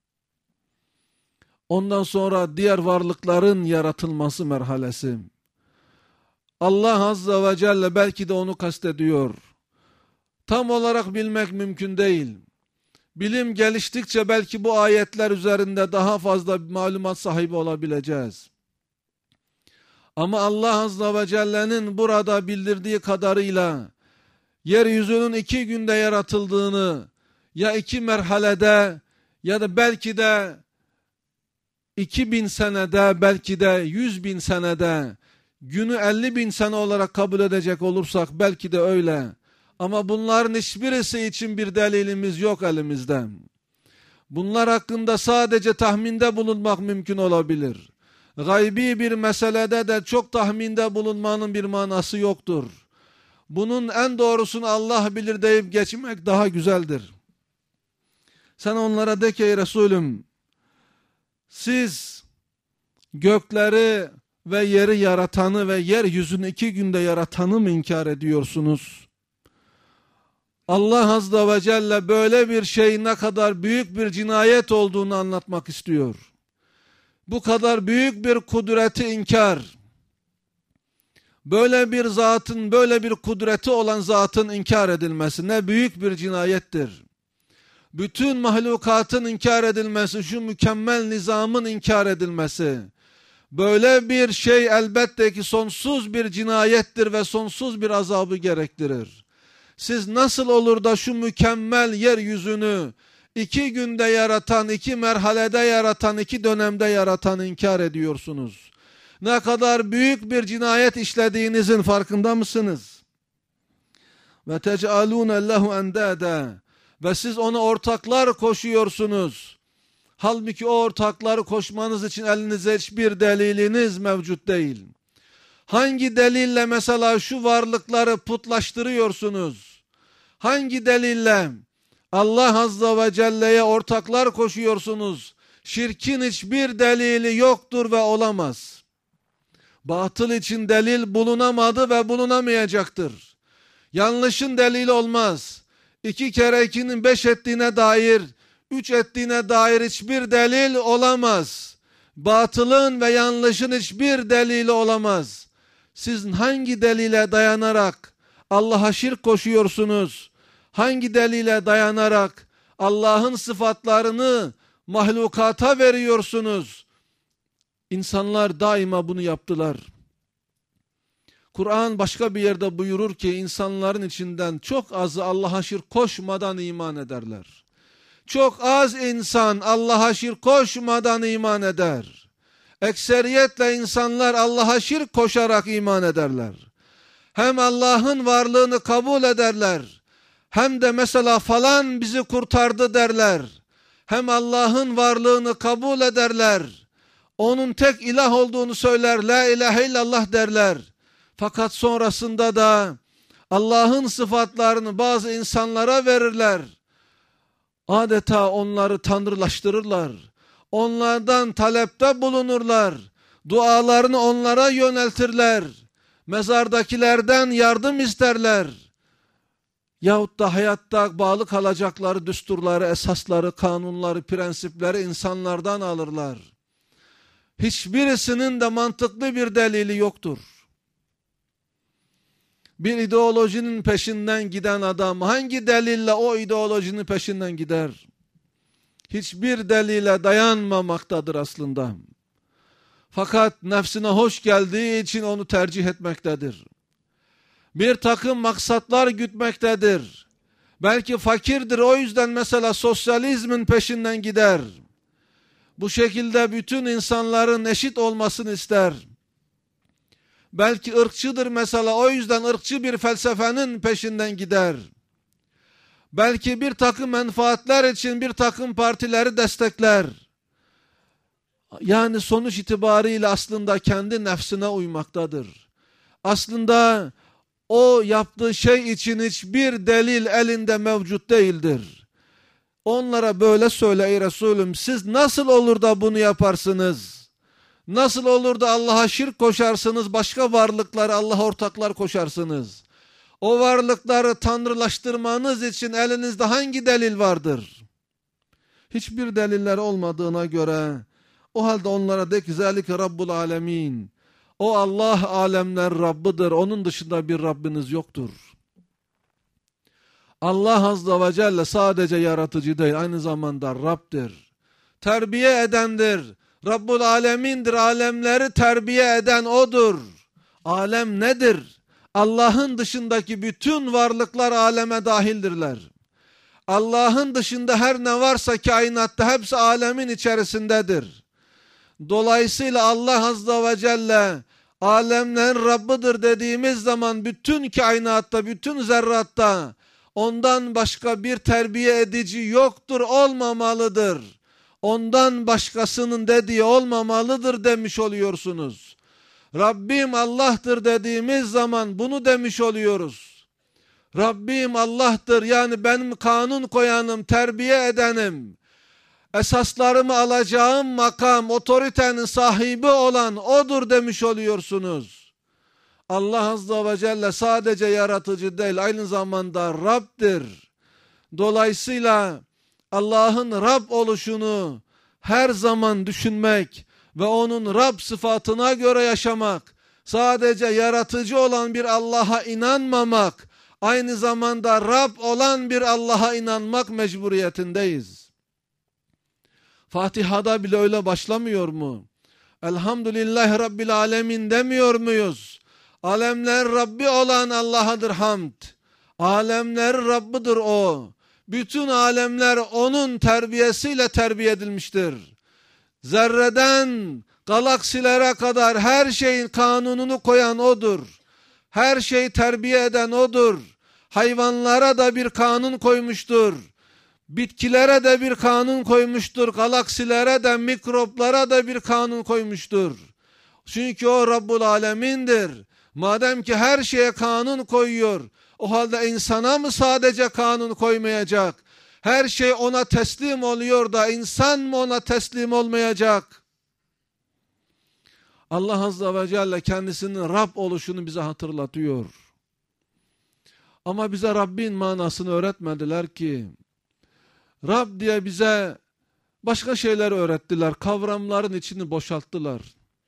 Ondan sonra diğer varlıkların yaratılması merhalesi. Allah Azze ve Celle belki de onu kastediyor. Tam olarak bilmek mümkün değil. Bilim geliştikçe belki bu ayetler üzerinde daha fazla malumat sahibi olabileceğiz. Ama Allah Azze ve Celle'nin burada bildirdiği kadarıyla yeryüzünün iki günde yaratıldığını, ya iki merhalede ya da belki de iki bin senede, belki de yüz bin senede, günü elli bin sene olarak kabul edecek olursak belki de öyle. Ama bunların hiçbirisi için bir delilimiz yok elimizde. Bunlar hakkında sadece tahminde bulunmak mümkün olabilir. Gaybi bir meselede de çok tahminde bulunmanın bir manası yoktur. Bunun en doğrusunu Allah bilir deyip geçmek daha güzeldir. Sen onlara de ki ey Resulüm, siz gökleri ve yeri yaratanı ve yeryüzünü iki günde yaratanı mı inkar ediyorsunuz? Allah Azze ve Celle böyle bir şey ne kadar büyük bir cinayet olduğunu anlatmak istiyor. Bu kadar büyük bir kudreti inkar, böyle bir zatın, böyle bir kudreti olan zatın inkar edilmesi ne büyük bir cinayettir. Bütün mahlukatın inkar edilmesi, şu mükemmel nizamın inkar edilmesi, böyle bir şey elbette ki sonsuz bir cinayettir ve sonsuz bir azabı gerektirir. Siz nasıl olur da şu mükemmel yeryüzünü iki günde yaratan, iki merhalede yaratan, iki dönemde yaratan inkar ediyorsunuz? Ne kadar büyük bir cinayet işlediğinizin farkında mısınız? Ve tec'alûne lehu endâdâ, ve siz ona ortaklar koşuyorsunuz. Halbuki o ortakları koşmanız için elinizde hiçbir deliliniz mevcut değil. Hangi delille mesela şu varlıkları putlaştırıyorsunuz? Hangi delille Allah Azze ve Celle'ye ortaklar koşuyorsunuz? Şirkin hiçbir delili yoktur ve olamaz. Batıl için delil bulunamadı ve bulunamayacaktır. Yanlışın delili olmaz. İki kere ikinin beş ettiğine dair, üç ettiğine dair hiçbir delil olamaz. Batılın ve yanlışın hiçbir delili olamaz. Siz hangi delile dayanarak Allah'a şirk koşuyorsunuz? Hangi delile dayanarak Allah'ın sıfatlarını mahlukata veriyorsunuz? İnsanlar daima bunu yaptılar. Kur'an başka bir yerde buyurur ki insanların içinden çok azı Allah'a şirk koşmadan iman ederler. Çok az insan Allah'a şirk koşmadan iman eder. Ekseriyetle insanlar Allah'a şirk koşarak iman ederler. Hem Allah'ın varlığını kabul ederler, hem de mesela falan bizi kurtardı derler. Hem Allah'ın varlığını kabul ederler, onun tek ilah olduğunu söyler, la ilahe illallah derler. Fakat sonrasında da Allah'ın sıfatlarını bazı insanlara verirler. Adeta onları tanrılaştırırlar. Onlardan talepte bulunurlar. Dualarını onlara yöneltirler. Mezardakilerden yardım isterler. Yahut da hayatta bağlı kalacakları düsturları, esasları, kanunları, prensipleri insanlardan alırlar. Hiçbirisinin de mantıklı bir delili yoktur. Bir ideolojinin peşinden giden adam hangi delille o ideolojinin peşinden gider? Hiçbir delile dayanmamaktadır aslında. Fakat nefsine hoş geldiği için onu tercih etmektedir. Bir takım maksatlar gütmektedir. Belki fakirdir, o yüzden mesela sosyalizmin peşinden gider. Bu şekilde bütün insanların eşit olmasını ister. Belki ırkçıdır mesela, o yüzden ırkçı bir felsefenin peşinden gider. Belki bir takım menfaatler için bir takım partileri destekler. Yani sonuç itibariyle aslında kendi nefsine uymaktadır. Aslında o yaptığı şey için hiçbir delil elinde mevcut değildir. Onlara böyle söyle ey Resulüm, siz nasıl olur da bunu yaparsınız? Nasıl olur da Allah'a şirk koşarsınız, başka varlıklara Allah'a ortaklar koşarsınız? O varlıkları tanrılaştırmanız için elinizde hangi delil vardır? Hiçbir deliller olmadığına göre o halde onlara de ki zelike Rabbul Alemin. O Allah alemler Rabbidir. Onun dışında bir Rabbiniz yoktur. Allah Azze ve Celle sadece yaratıcı değil, aynı zamanda Rab'dir. Terbiye edendir. Rabbul Alemin'dir. Alemleri terbiye eden O'dur. Alem nedir? Allah'ın dışındaki bütün varlıklar aleme dahildirler. Allah'ın dışında her ne varsa kainatta hepsi alemin içerisindedir. Dolayısıyla Allah Azze ve Celle alemlerin Rabbidir dediğimiz zaman bütün kainatta, bütün zerratta ondan başka bir terbiye edici yoktur, olmamalıdır. Ondan başkasının dediği olmamalıdır demiş oluyorsunuz. Rabbim Allah'tır dediğimiz zaman bunu demiş oluyoruz. Rabbim Allah'tır, yani benim kanun koyanım, terbiye edenim, esaslarımı alacağım makam, otoritenin sahibi olan O'dur demiş oluyorsunuz. Allah Azze ve Celle sadece yaratıcı değil, aynı zamanda Rab'dir. Dolayısıyla Allah'ın Rab oluşunu her zaman düşünmek ve onun Rab sıfatına göre yaşamak, sadece yaratıcı olan bir Allah'a inanmamak, aynı zamanda Rab olan bir Allah'a inanmak mecburiyetindeyiz. Fatiha'da bile öyle başlamıyor mu? Elhamdülillahi Rabbil Alemin demiyor muyuz? Alemler Rabbi olan Allah'adır hamd. Alemler Rabbidir O. Bütün alemler O'nun terbiyesiyle terbiye edilmiştir. Zerreden galaksilere kadar her şeyin kanununu koyan O'dur. Her şeyi terbiye eden O'dur. Hayvanlara da bir kanun koymuştur. Bitkilere de bir kanun koymuştur. Galaksilere de, mikroplara da bir kanun koymuştur. Çünkü O Rabbul Alemin'dir. Madem ki her şeye kanun koyuyor, o halde insana mı sadece kanun koymayacak? Her şey ona teslim oluyor da insan mı ona teslim olmayacak? Allah Azze ve Celle kendisinin Rab oluşunu bize hatırlatıyor. Ama bize Rabbin manasını öğretmediler ki. Rab diye bize başka şeyler öğrettiler. Kavramların içini boşalttılar.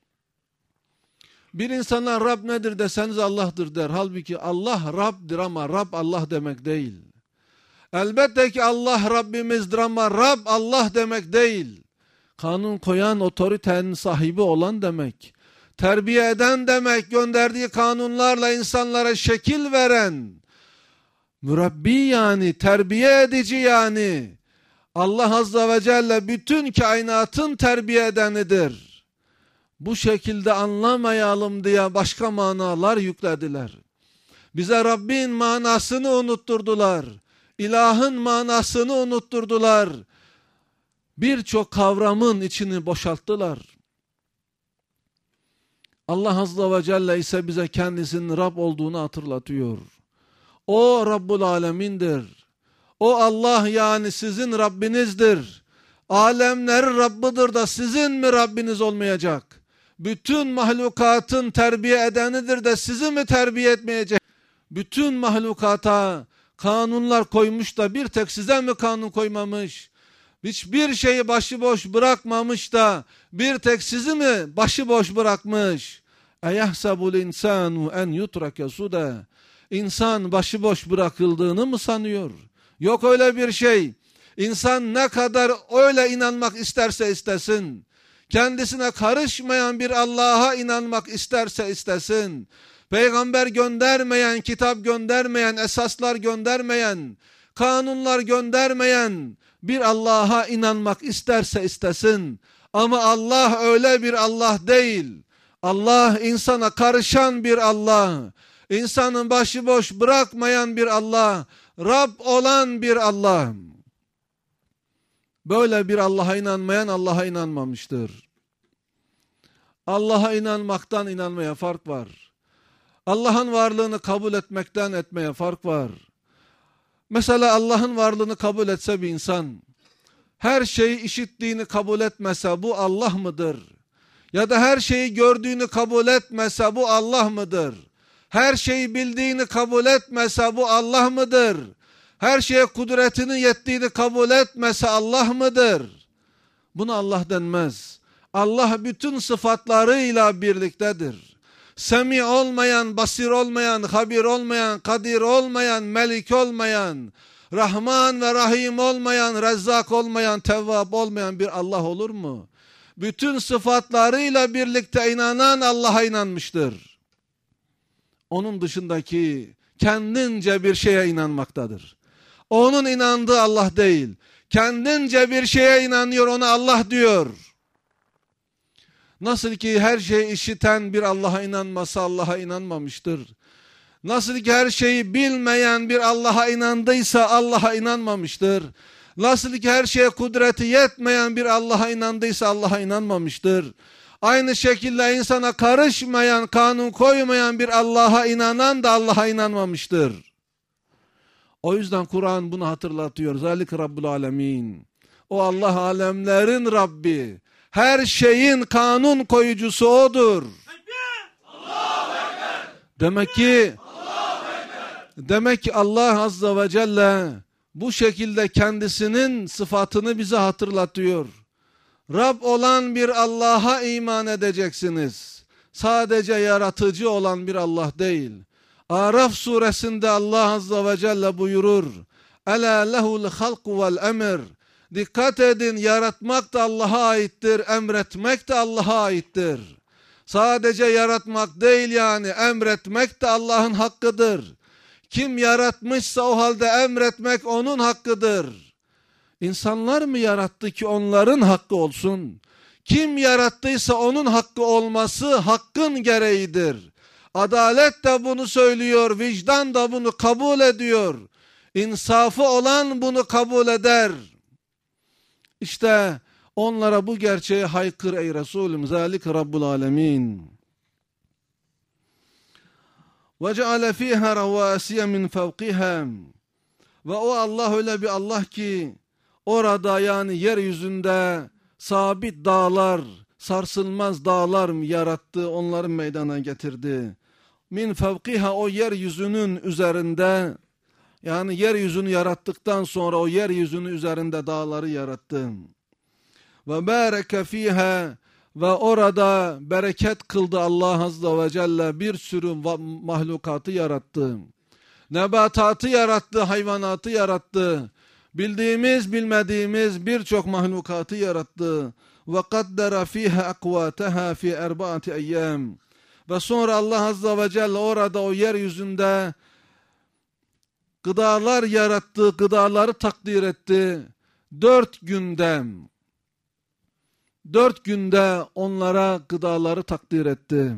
Bir insana Rab nedir deseniz Allah'tır der. Halbuki Allah Rab'dir ama Rab Allah demek değil. Elbette ki Allah Rabbimizdir ama Rab Allah demek değil. Kanun koyan, otoritenin sahibi olan demek. Terbiye eden demek, gönderdiği kanunlarla insanlara şekil veren. Mürabbi yani, terbiye edici yani. Allah Azze ve Celle bütün kainatın terbiye edenidir. Bu şekilde anlamayalım diye başka manalar yüklediler. Bize Rabbin manasını unutturdular. İlahın manasını unutturdular. Birçok kavramın içini boşalttılar. Allah Azze ve Celle ise bize kendisinin Rab olduğunu hatırlatıyor. O Rabbul Alemin'dir. O Allah yani sizin Rabbinizdir. Alemlerin Rabbidir da sizin mi Rabbiniz olmayacak? Bütün mahlukatın terbiye edenidir de sizi mi terbiye etmeyecek? Bütün mahlukata kanunlar koymuş da bir tek size mi kanun koymamış? Hiçbir şeyi başıboş bırakmamış da bir tek sizi mi başıboş bırakmış? Eyahsabul insanu en yutrake suda. İnsan başıboş bırakıldığını mı sanıyor? Yok öyle bir şey. İnsan ne kadar öyle inanmak isterse istesin, kendisine karışmayan bir Allah'a inanmak isterse istesin, peygamber göndermeyen, kitap göndermeyen, esaslar göndermeyen, kanunlar göndermeyen bir Allah'a inanmak isterse istesin. Ama Allah öyle bir Allah değil. Allah insana karışan bir Allah. İnsanın başıboş bırakmayan bir Allah. Rab olan bir Allah. Böyle bir Allah'a inanmayan Allah'a inanmamıştır. Allah'a inanmaktan inanmaya fark var. Allah'ın varlığını kabul etmekten etmeye fark var. Mesela Allah'ın varlığını kabul etse bir insan, her şeyi işittiğini kabul etmese bu Allah mıdır? Ya da her şeyi gördüğünü kabul etmese bu Allah mıdır? Her şeyi bildiğini kabul etmese bu Allah mıdır? Her şeye kudretinin yettiğini kabul etmese Allah mıdır? Buna Allah denmez. Allah bütün sıfatlarıyla birliktedir. Semi olmayan, basir olmayan, habir olmayan, kadir olmayan, melik olmayan, Rahman ve Rahim olmayan, Rezzak olmayan, Tevvab olmayan bir Allah olur mu? Bütün sıfatlarıyla birlikte inanan Allah'a inanmıştır. Onun dışındaki kendince bir şeye inanmaktadır. Onun inandığı Allah değil. Kendince bir şeye inanıyor, ona Allah diyor. Nasıl ki her şeyi işiten bir Allah'a inanmasa Allah'a inanmamıştır. Nasıl ki her şeyi bilmeyen bir Allah'a inandıysa Allah'a inanmamıştır. Nasıl ki her şeye kudreti yetmeyen bir Allah'a inandıysa Allah'a inanmamıştır. Aynı şekilde insana karışmayan, kanun koymayan bir Allah'a inanan da Allah'a inanmamıştır. O yüzden Kur'an bunu hatırlatıyor. Zalik Rabbul Alemin. O Allah alemlerin Rabbi. Her şeyin kanun koyucusu O'dur. Demek ki demek ki Allah Azze ve Celle bu şekilde kendisinin sıfatını bize hatırlatıyor. Rab olan bir Allah'a iman edeceksiniz. Sadece yaratıcı olan bir Allah değil. Araf suresinde Allah Azze ve Celle buyurur. Ela lehul halku vel emr. Dikkat edin, yaratmak da Allah'a aittir, emretmek de Allah'a aittir. Sadece yaratmak değil, yani emretmek de Allah'ın hakkıdır. Kim yaratmışsa o halde emretmek onun hakkıdır. İnsanlar mı yarattı ki onların hakkı olsun? Kim yarattıysa onun hakkı olması hakkın gereğidir. Adalet de bunu söylüyor, vicdan da bunu kabul ediyor. İnsafı olan bunu kabul eder. İşte onlara bu gerçeği haykır ey Resulüm. Zalik Rabbul Alemin. Ve ceale fiha ravasiye min fevkiha. Ve o Allah öyle bir Allah ki orada, yani yeryüzünde sabit dağlar, sarsılmaz dağlar mı yarattı, onları meydana getirdi. Min fevkiha, o yeryüzünün üzerinde, yani yeryüzünü yarattıktan sonra o yeryüzünün üzerinde dağları yarattı. Ve bareke fiha, ve orada bereket kıldı Allah Azze ve Celle, bir sürü mahlukatı yarattı. Nebatatı yarattı, hayvanatı yarattı. Bildiğimiz bilmediğimiz birçok mahlukatı yarattı. Ve kaddara fiha akvataha fi erbaati eyyam. Ve sonra Allah Azze ve Celle orada o yeryüzünde gıdalar yarattı, gıdaları takdir etti. Dört günde, dört günde onlara gıdaları takdir etti.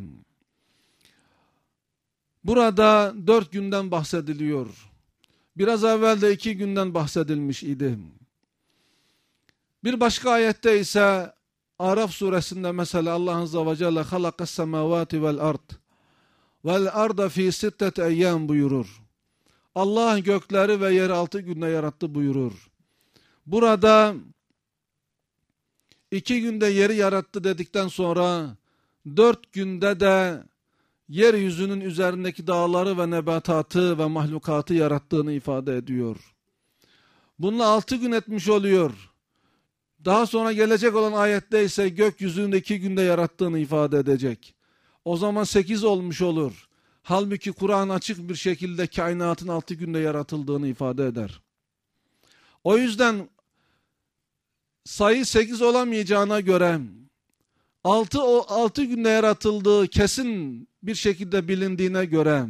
Burada dört günden bahsediliyor. Biraz evvel de iki günden bahsedilmiş idi. Bir başka ayette ise Araf suresinde mesela Allah Azze ve Celle halakas semavati vel ard vel arda fi sittet eyyam buyurur. Allah gökleri ve yeri altı günde yarattı buyurur. Burada iki günde yeri yarattı dedikten sonra dört günde de yeryüzünün üzerindeki dağları ve nebatatı ve mahlukatı yarattığını ifade ediyor. Bununla altı gün etmiş oluyor. Daha sonra gelecek olan ayette ise gökyüzünü iki günde yarattığını ifade edecek. O zaman sekiz olmuş olur. Halbuki Kur'an açık bir şekilde kainatın altı günde yaratıldığını ifade eder. O yüzden sayı sekiz olamayacağına göre altı, o altı günde yaratıldığı kesin bir şekilde bilindiğine göre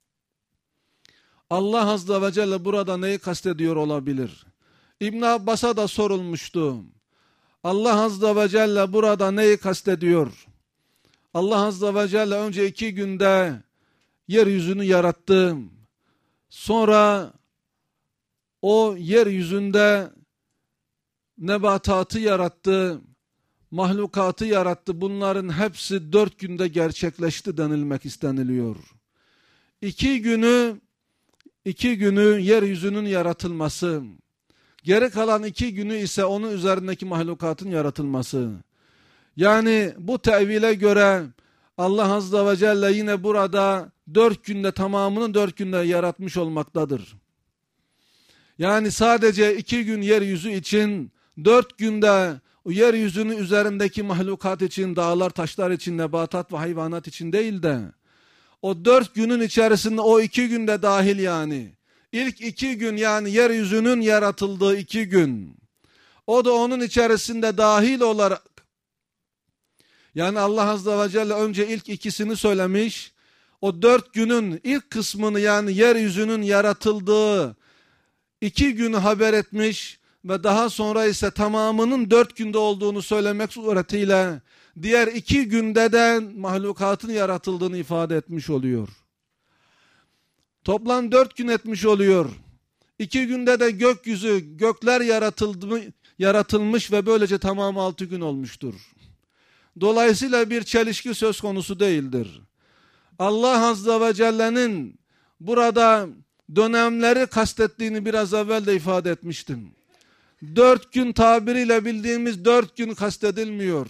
Allah Azze ve Celle burada neyi kastediyor olabilir? İbn Abbas'a da sorulmuştu. Allah Azze ve Celle burada neyi kastediyor? Allah Azze ve Celle önce iki günde yeryüzünü yarattı. Sonra o yeryüzünde nebatatı yarattı, mahlukatı yarattı. Bunların hepsi dört günde gerçekleşti denilmek isteniliyor. İki günü, iki günü yeryüzünün yaratılması, Geri kalan iki günü ise onun üzerindeki mahlukatın yaratılması. Yani bu tevile göre Allah Azze ve Celle yine burada dört günde tamamını dört günde yaratmış olmaktadır. Yani sadece iki gün yeryüzü için, dört günde o yeryüzünün üzerindeki mahlukat için, dağlar, taşlar için, nebatat ve hayvanat için değil de, o dört günün içerisinde o iki günde dahil yani. İlk iki gün yani yeryüzünün yaratıldığı iki gün. O da onun içerisinde dahil olarak, yani Allah Azze ve Celle önce ilk ikisini söylemiş, o dört günün ilk kısmını yani yeryüzünün yaratıldığı iki günü haber etmiş ve daha sonra ise tamamının dört günde olduğunu söylemek suretiyle diğer iki günde de mahlukatın yaratıldığını ifade etmiş oluyor. Toplam dört gün etmiş oluyor. İki günde de gökyüzü, gökler yaratıldı, yaratılmış ve böylece tamamı altı gün olmuştur. Dolayısıyla bir çelişki söz konusu değildir. Allah Azze ve Celle'nin burada dönemleri kastettiğini biraz evvel de ifade etmiştim. Dört gün tabiriyle bildiğimiz dört gün kastedilmiyor.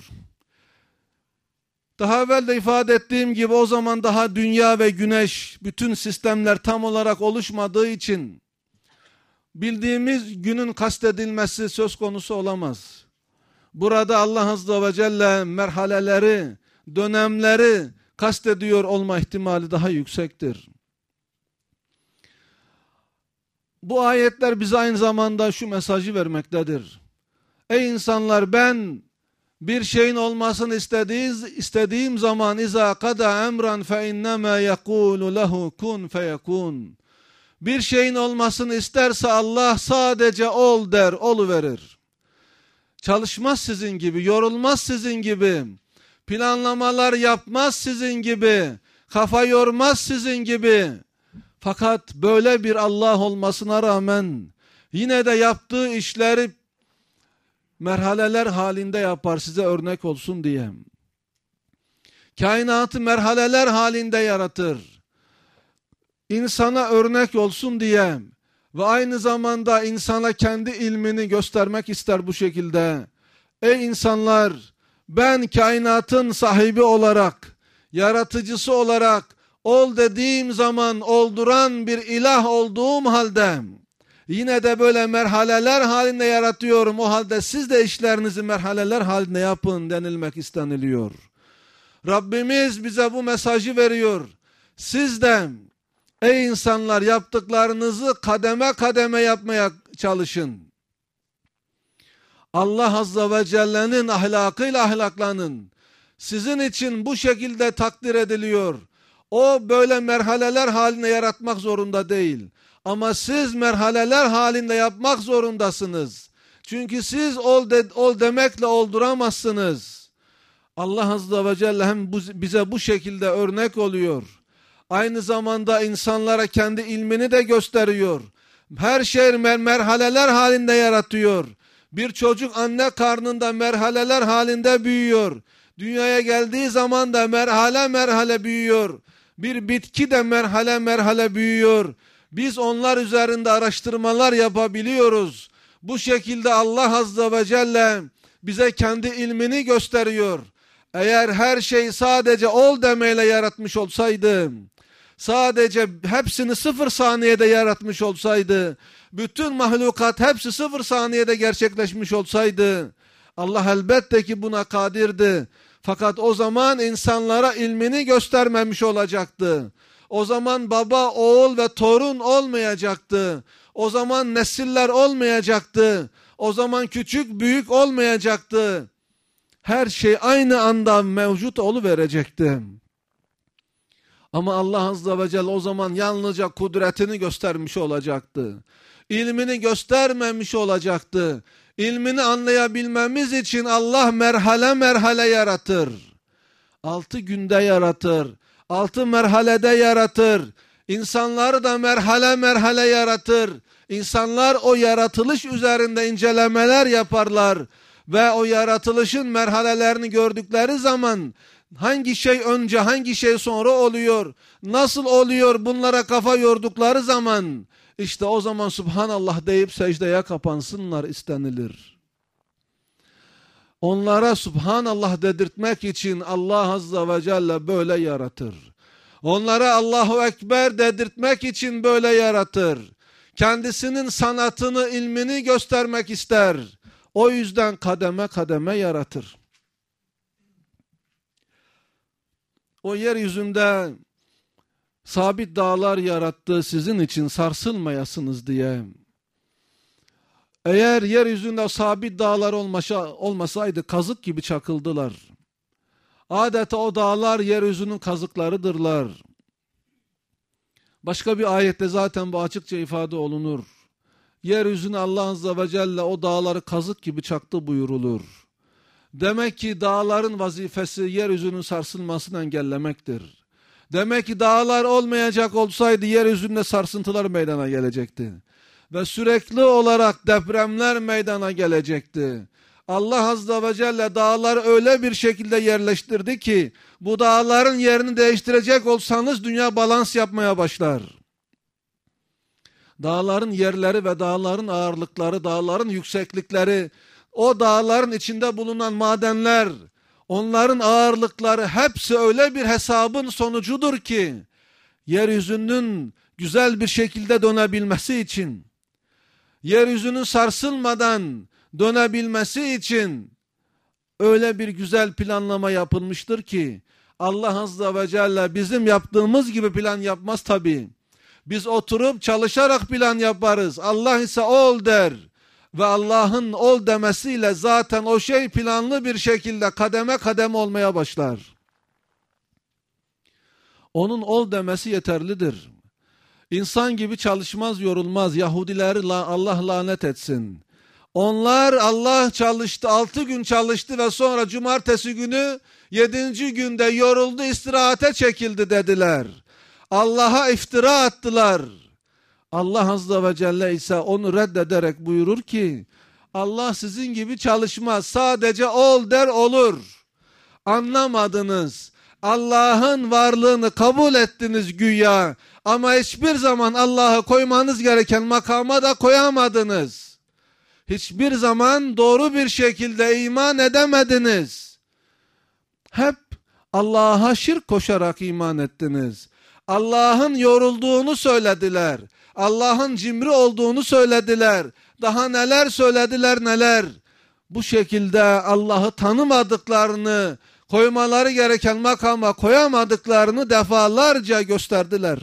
Daha evvel de ifade ettiğim gibi o zaman daha dünya ve güneş, bütün sistemler tam olarak oluşmadığı için bildiğimiz günün kastedilmesi söz konusu olamaz. Burada Allah Azze ve Celle merhaleleri, dönemleri kastediyor olma ihtimali daha yüksektir. Bu ayetler bize aynı zamanda şu mesajı vermektedir. Ey insanlar, ben bir şeyin olmasını istediğiz, istediğim zaman iza kada emran fe innema yekulu lehu kun feyekun. Bir şeyin olmasını isterse Allah sadece ol der, oluverir. Çalışmaz sizin gibi, yorulmaz sizin gibi, planlamalar yapmaz sizin gibi, kafa yormaz sizin gibi. Fakat böyle bir Allah olmasına rağmen yine de yaptığı işleri merhaleler halinde yapar, size örnek olsun diye. Kainatı merhaleler halinde yaratır. İnsana örnek olsun diye ve aynı zamanda insana kendi ilmini göstermek ister bu şekilde. Ey insanlar, ben kainatın sahibi olarak, yaratıcısı olarak ol dediğim zaman olduran bir ilah olduğum halde yine de böyle merhaleler halinde yaratıyorum. O halde siz de işlerinizi merhaleler halinde yapın denilmek isteniliyor. Rabbimiz bize bu mesajı veriyor. Siz de ey insanlar yaptıklarınızı kademe kademe yapmaya çalışın. Allah Azze ve Celle'nin ahlakıyla ahlaklanın. Sizin için bu şekilde takdir ediliyor. O böyle merhaleler halinde yaratmak zorunda değil. Ama siz merhaleler halinde yapmak zorundasınız. Çünkü siz ol, de, ol demekle olduramazsınız. Allah Azze ve Celle hem bu, bize bu şekilde örnek oluyor. Aynı zamanda insanlara kendi ilmini de gösteriyor. Her şey mer merhaleler halinde yaratıyor. Bir çocuk anne karnında merhaleler halinde büyüyor. Dünyaya geldiği zaman da merhale merhale büyüyor. Bir bitki de merhale merhale büyüyor. Biz onlar üzerinde araştırmalar yapabiliyoruz. Bu şekilde Allah Azze ve Celle bize kendi ilmini gösteriyor. Eğer her şey sadece ol demeyle yaratmış olsaydı, sadece hepsini sıfır saniyede yaratmış olsaydı, bütün mahlukat hepsi sıfır saniyede gerçekleşmiş olsaydı, Allah elbette ki buna kadirdi. Fakat o zaman insanlara ilmini göstermemiş olacaktı. O zaman baba, oğul ve torun olmayacaktı. O zaman nesiller olmayacaktı. O zaman küçük büyük olmayacaktı. Her şey aynı anda mevcut oluverecekti. Ama Allah Azze ve Celle o zaman yalnızca kudretini göstermiş olacaktı. İlmini göstermemiş olacaktı. İlmini anlayabilmemiz için Allah merhale merhale yaratır. Altı günde yaratır. Altı merhalede yaratır. İnsanları da merhale merhale yaratır. İnsanlar o yaratılış üzerinde incelemeler yaparlar. Ve o yaratılışın merhalelerini gördükleri zaman hangi şey önce hangi şey sonra oluyor, nasıl oluyor bunlara kafa yordukları zaman İşte o zaman Subhanallah deyip secdeye kapansınlar istenilir. Onlara Subhanallah dedirtmek için Allah Azze ve Celle böyle yaratır. Onlara Allahu Ekber dedirtmek için böyle yaratır. Kendisinin sanatını, ilmini göstermek ister. O yüzden kademe kademe yaratır. O yeryüzünde sabit dağlar yarattı sizin için sarsılmayasınız diye. Eğer yeryüzünde sabit dağlar olmasa, olmasaydı kazık gibi çakıldılar. Adeta o dağlar yeryüzünün kazıklarıdırlar. Başka bir ayette zaten bu açıkça ifade olunur. Yeryüzüne Allah Azze ve Celle o dağları kazık gibi çaktı buyurulur. Demek ki dağların vazifesi yeryüzünün sarsılmasını engellemektir. Demek ki dağlar olmayacak olsaydı yeryüzünde sarsıntılar meydana gelecekti. Ve sürekli olarak depremler meydana gelecekti. Allah Azze ve Celle dağları öyle bir şekilde yerleştirdi ki bu dağların yerini değiştirecek olsanız dünya balans yapmaya başlar. Dağların yerleri ve dağların ağırlıkları, dağların yükseklikleri, o dağların içinde bulunan madenler, onların ağırlıkları hepsi öyle bir hesabın sonucudur ki yeryüzünün güzel bir şekilde dönebilmesi için, yeryüzünün sarsılmadan dönebilmesi için öyle bir güzel planlama yapılmıştır ki Allah Azze ve Celle bizim yaptığımız gibi plan yapmaz tabi. Biz oturup çalışarak plan yaparız. Allah ise ol der. Ve Allah'ın ol demesiyle zaten o şey planlı bir şekilde kademe kademe olmaya başlar. Onun ol demesi yeterlidir. İnsan gibi çalışmaz, yorulmaz. Yahudileri Allah lanet etsin. Onlar Allah çalıştı, altı gün çalıştı ve sonra cumartesi günü yedinci günde yoruldu, istirahate çekildi dediler. Allah'a iftira attılar. Allah Azze ve Celle ise onu reddederek buyurur ki Allah sizin gibi çalışmaz, sadece ol der olur. Anlamadınız. Allah'ın varlığını kabul ettiniz güya ama hiçbir zaman Allah'ı koymanız gereken makama da koyamadınız. Hiçbir zaman doğru bir şekilde iman edemediniz. Hep Allah'a şirk koşarak iman ettiniz. Allah'ın yorulduğunu söylediler. Allah'ın cimri olduğunu söylediler. Daha neler söylediler neler. Bu şekilde Allah'ı tanımadıklarını, koymaları gereken makama koyamadıklarını defalarca gösterdiler.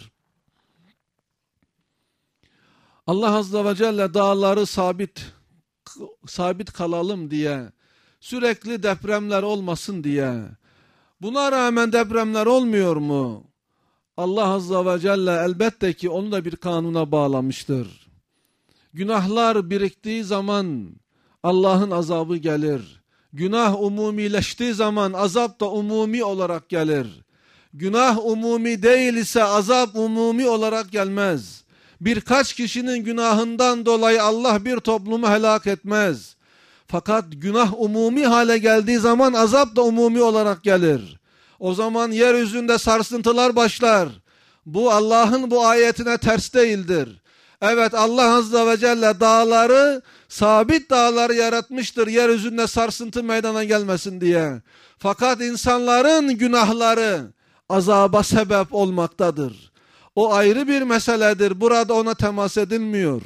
Allah Azze ve Celle dağları sabit sabit kalalım diye, sürekli depremler olmasın diye. Buna rağmen depremler olmuyor mu? Allah Azze ve Celle elbette ki onu da bir kanuna bağlamıştır. Günahlar biriktiği zaman Allah'ın azabı gelir. Günah umumileştiği zaman azap da umumi olarak gelir. Günah umumi değil ise azap umumi olarak gelmez. Birkaç kişinin günahından dolayı Allah bir toplumu helak etmez. Fakat günah umumi hale geldiği zaman azap da umumi olarak gelir. O zaman yeryüzünde sarsıntılar başlar. Bu Allah'ın bu ayetine ters değildir. Evet, Allah Azze ve Celle dağları, sabit dağları yaratmıştır yeryüzünde sarsıntı meydana gelmesin diye. Fakat insanların günahları azaba sebep olmaktadır. O ayrı bir meseledir. Burada ona temas edilmiyor.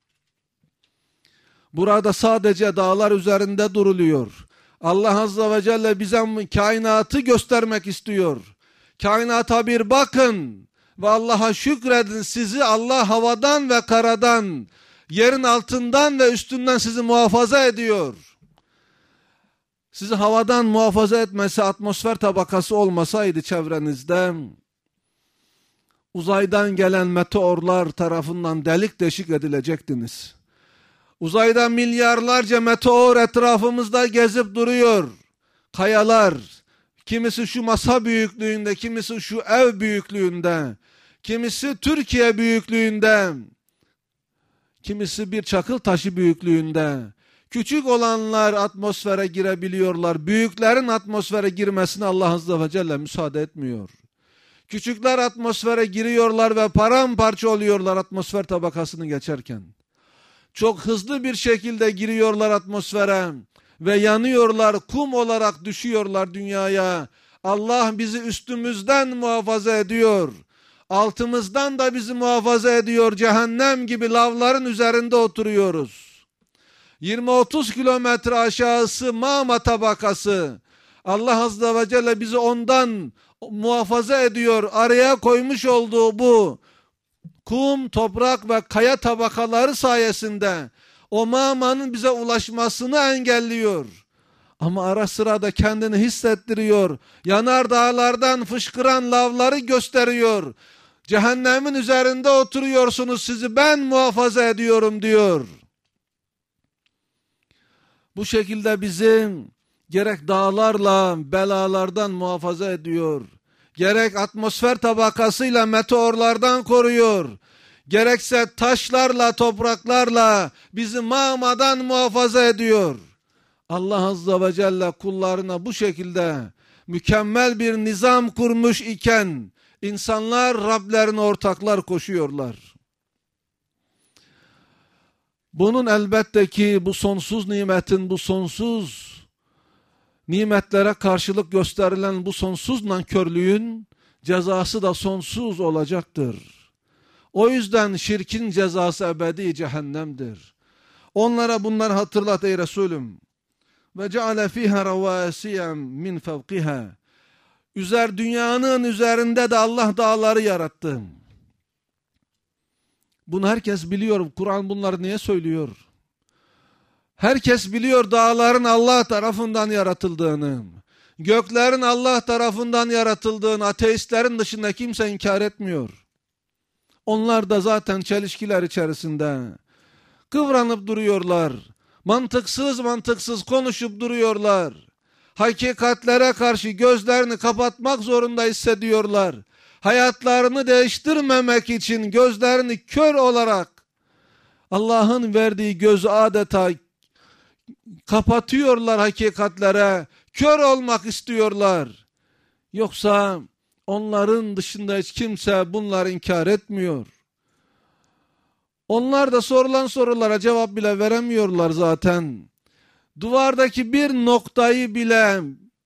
Burada sadece dağlar üzerinde duruluyor. Allah Azze ve Celle bize kainatı göstermek istiyor. Kainata bir bakın ve Allah'a şükredin. Sizi Allah havadan ve karadan, yerin altından ve üstünden sizi muhafaza ediyor. Sizi havadan muhafaza etmesi, atmosfer tabakası olmasaydı çevrenizde, uzaydan gelen meteorlar tarafından delik deşik edilecektiniz. Uzayda milyarlarca meteor etrafımızda gezip duruyor. Kayalar, kimisi şu masa büyüklüğünde, kimisi şu ev büyüklüğünde, kimisi Türkiye büyüklüğünde, kimisi bir çakıl taşı büyüklüğünde. Küçük olanlar atmosfere girebiliyorlar. Büyüklerin atmosfere girmesine Allah Azze ve Celle müsaade etmiyor. Küçükler atmosfere giriyorlar ve paramparça oluyorlar atmosfer tabakasını geçerken. Çok hızlı bir şekilde giriyorlar atmosfere ve yanıyorlar, kum olarak düşüyorlar dünyaya. Allah bizi üstümüzden muhafaza ediyor. Altımızdan da bizi muhafaza ediyor. Cehennem gibi lavların üzerinde oturuyoruz. yirmi otuz kilometre aşağısı mağma tabakası. Allah Azze ve Celle bizi ondan muhafaza ediyor. Araya koymuş olduğu bu kum, toprak ve kaya tabakaları sayesinde o mağmanın bize ulaşmasını engelliyor. Ama ara sıra da kendini hissettiriyor. Yanar dağlardan fışkıran lavları gösteriyor. Cehennemin üzerinde oturuyorsunuz, sizi ben muhafaza ediyorum diyor. Bu şekilde bizim gerek dağlarla belalardan muhafaza ediyor. Gerek atmosfer tabakasıyla meteorlardan koruyor. Gerekse taşlarla, topraklarla bizi mağmadan muhafaza ediyor. Allah Azze ve Celle kullarına bu şekilde mükemmel bir nizam kurmuş iken insanlar Rablerine ortaklar koşuyorlar. Bunun elbette ki bu sonsuz nimetin, bu sonsuz nimetlere karşılık gösterilen bu sonsuz nankörlüğün cezası da sonsuz olacaktır. O yüzden şirkin cezası ebedi cehennemdir. Onlara bunları hatırlat ey Resulüm. Ve ceale fiha ravasiyen min fevkiha. Üzer dünyanın üzerinde de Allah dağları yarattı. Bunu herkes biliyor. Kur'an bunları niye söylüyor? Herkes biliyor dağların Allah tarafından yaratıldığını. Göklerin Allah tarafından yaratıldığını ateistlerin dışında kimse inkar etmiyor. Onlar da zaten çelişkiler içerisinde kıvranıp duruyorlar. Mantıksız mantıksız konuşup duruyorlar. Hakikatlere karşı gözlerini kapatmak zorunda hissediyorlar. Hayatlarını değiştirmemek için gözlerini kör olarak Allah'ın verdiği gözü adeta kapatıyorlar hakikatlere. Kör olmak istiyorlar. Yoksa onların dışında hiç kimse bunları inkar etmiyor. Onlar da sorulan sorulara cevap bile veremiyorlar zaten. Duvardaki bir noktayı bile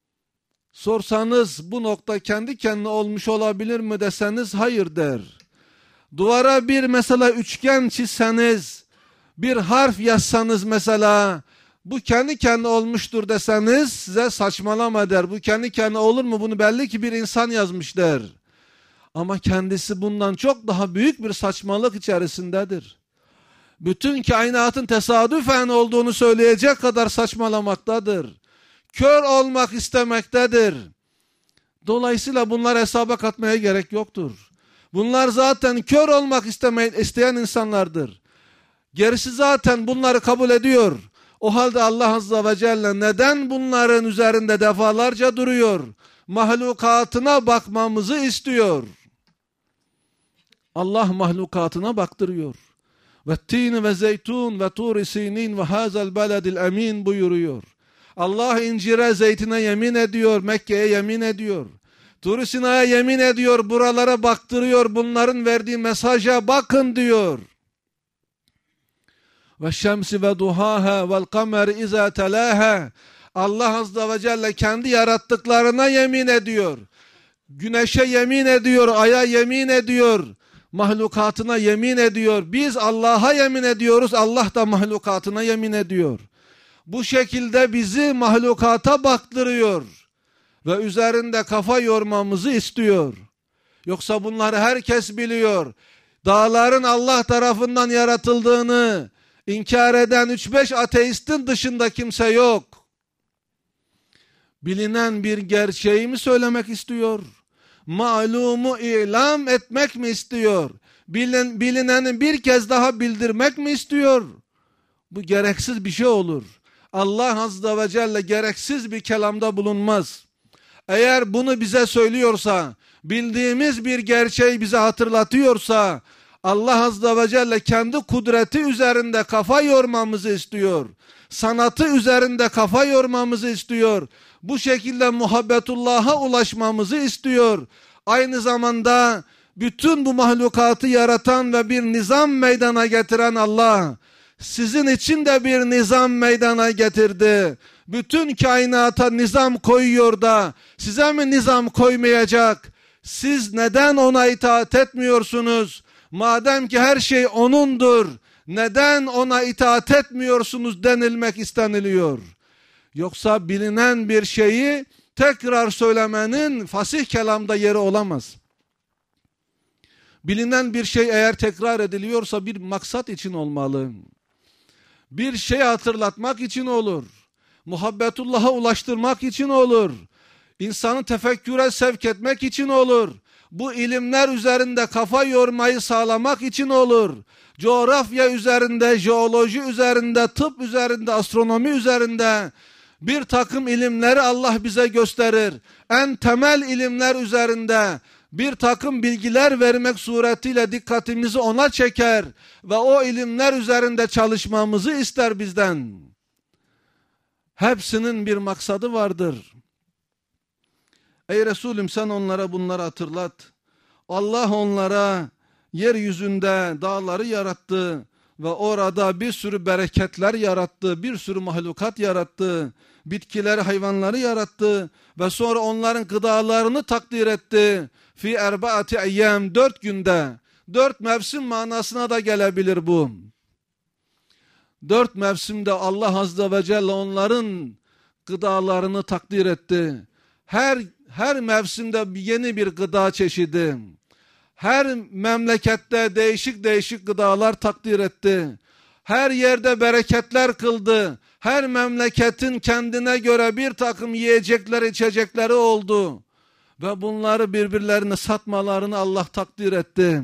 sorsanız bu nokta kendi kendine olmuş olabilir mi deseniz hayır der. Duvara bir mesela üçgen çizseniz, bir harf yazsanız mesela bu kendi kendine olmuştur deseniz size saçmalama der. Bu kendi kendine olur mu? Bunu belli ki bir insan yazmış der. Ama kendisi bundan çok daha büyük bir saçmalık içerisindedir. Bütün kainatın tesadüfen olduğunu söyleyecek kadar saçmalamaktadır. Kör olmak istemektedir. Dolayısıyla bunlar hesaba katmaya gerek yoktur. Bunlar zaten kör olmak istemeyen, isteyen insanlardır. Gerisi zaten bunları kabul ediyor. O halde Allah Azze ve Celle neden bunların üzerinde defalarca duruyor? Mahlukatına bakmamızı istiyor. Allah mahlukatına baktırıyor. Ve tin ve zeytun ve tur sinin ve hazel beledil emin buyuruyor. Allah incire, zeytine yemin ediyor, Mekke'ye yemin ediyor. Tur Sina'ya yemin ediyor, buralara baktırıyor, bunların verdiği mesaja bakın diyor. Ve şemsi ve duhaha vel kameri izâ telâha. Allah Azze ve Celle kendi yarattıklarına yemin ediyor. Güneşe yemin ediyor, aya yemin ediyor. Mahlukatına yemin ediyor. Biz Allah'a yemin ediyoruz, Allah da mahlukatına yemin ediyor. Bu şekilde bizi mahlukata baktırıyor ve üzerinde kafa yormamızı istiyor. Yoksa bunları herkes biliyor. Dağların Allah tarafından yaratıldığını inkar eden üç beş ateistin dışında kimse yok. Bilinen bir gerçeği mi söylemek istiyor? Malumu ilam etmek mi istiyor? Bilin, bilineni bir kez daha bildirmek mi istiyor? Bu gereksiz bir şey olur. Allah Azze ve Celle gereksiz bir kelamda bulunmaz. Eğer bunu bize söylüyorsa, bildiğimiz bir gerçeği bize hatırlatıyorsa, Allah Azze ve Celle kendi kudreti üzerinde kafa yormamızı istiyor. Sanatı üzerinde kafa yormamızı istiyor. Bu şekilde muhabbetullah'a ulaşmamızı istiyor. aynı zamanda bütün bu mahlukatı yaratan ve bir nizam meydana getiren Allah, sizin için de bir nizam meydana getirdi. Bütün kainata nizam koyuyor da size mi nizam koymayacak? Siz neden ona itaat etmiyorsunuz? Madem ki her şey O'nundur, neden ona itaat etmiyorsunuz denilmek isteniliyor. Yoksa bilinen bir şeyi tekrar söylemenin fasih kelamda yeri olamaz. Bilinen bir şey eğer tekrar ediliyorsa bir maksat için olmalı. Bir şey hatırlatmak için olur. Muhabbetullah'a ulaştırmak için olur. İnsanı tefekküre sevk etmek için olur. Bu ilimler üzerinde kafa yormayı sağlamak için olur. Coğrafya üzerinde, jeoloji üzerinde, tıp üzerinde, astronomi üzerinde bir takım ilimleri Allah bize gösterir. En temel ilimler üzerinde bir takım bilgiler vermek suretiyle dikkatimizi ona çeker ve o ilimler üzerinde çalışmamızı ister bizden. Hepsinin bir maksadı vardır. Ey Resulüm, sen onlara bunları hatırlat. Allah onlara yeryüzünde dağları yarattı ve orada bir sürü bereketler yarattı, bir sürü mahlukat yarattı, bitkileri, hayvanları yarattı ve sonra onların gıdalarını takdir etti. Fi erbaati eyyam, dört günde, dört mevsim manasına da gelebilir bu. Dört mevsimde Allah Azze ve Celle onların gıdalarını takdir etti. Her her mevsimde yeni bir gıda çeşidi. Her memlekette değişik değişik gıdalar takdir etti. Her yerde bereketler kıldı. Her memleketin kendine göre bir takım yiyecekler, içecekleri oldu. Ve bunları birbirlerine satmalarını Allah takdir etti.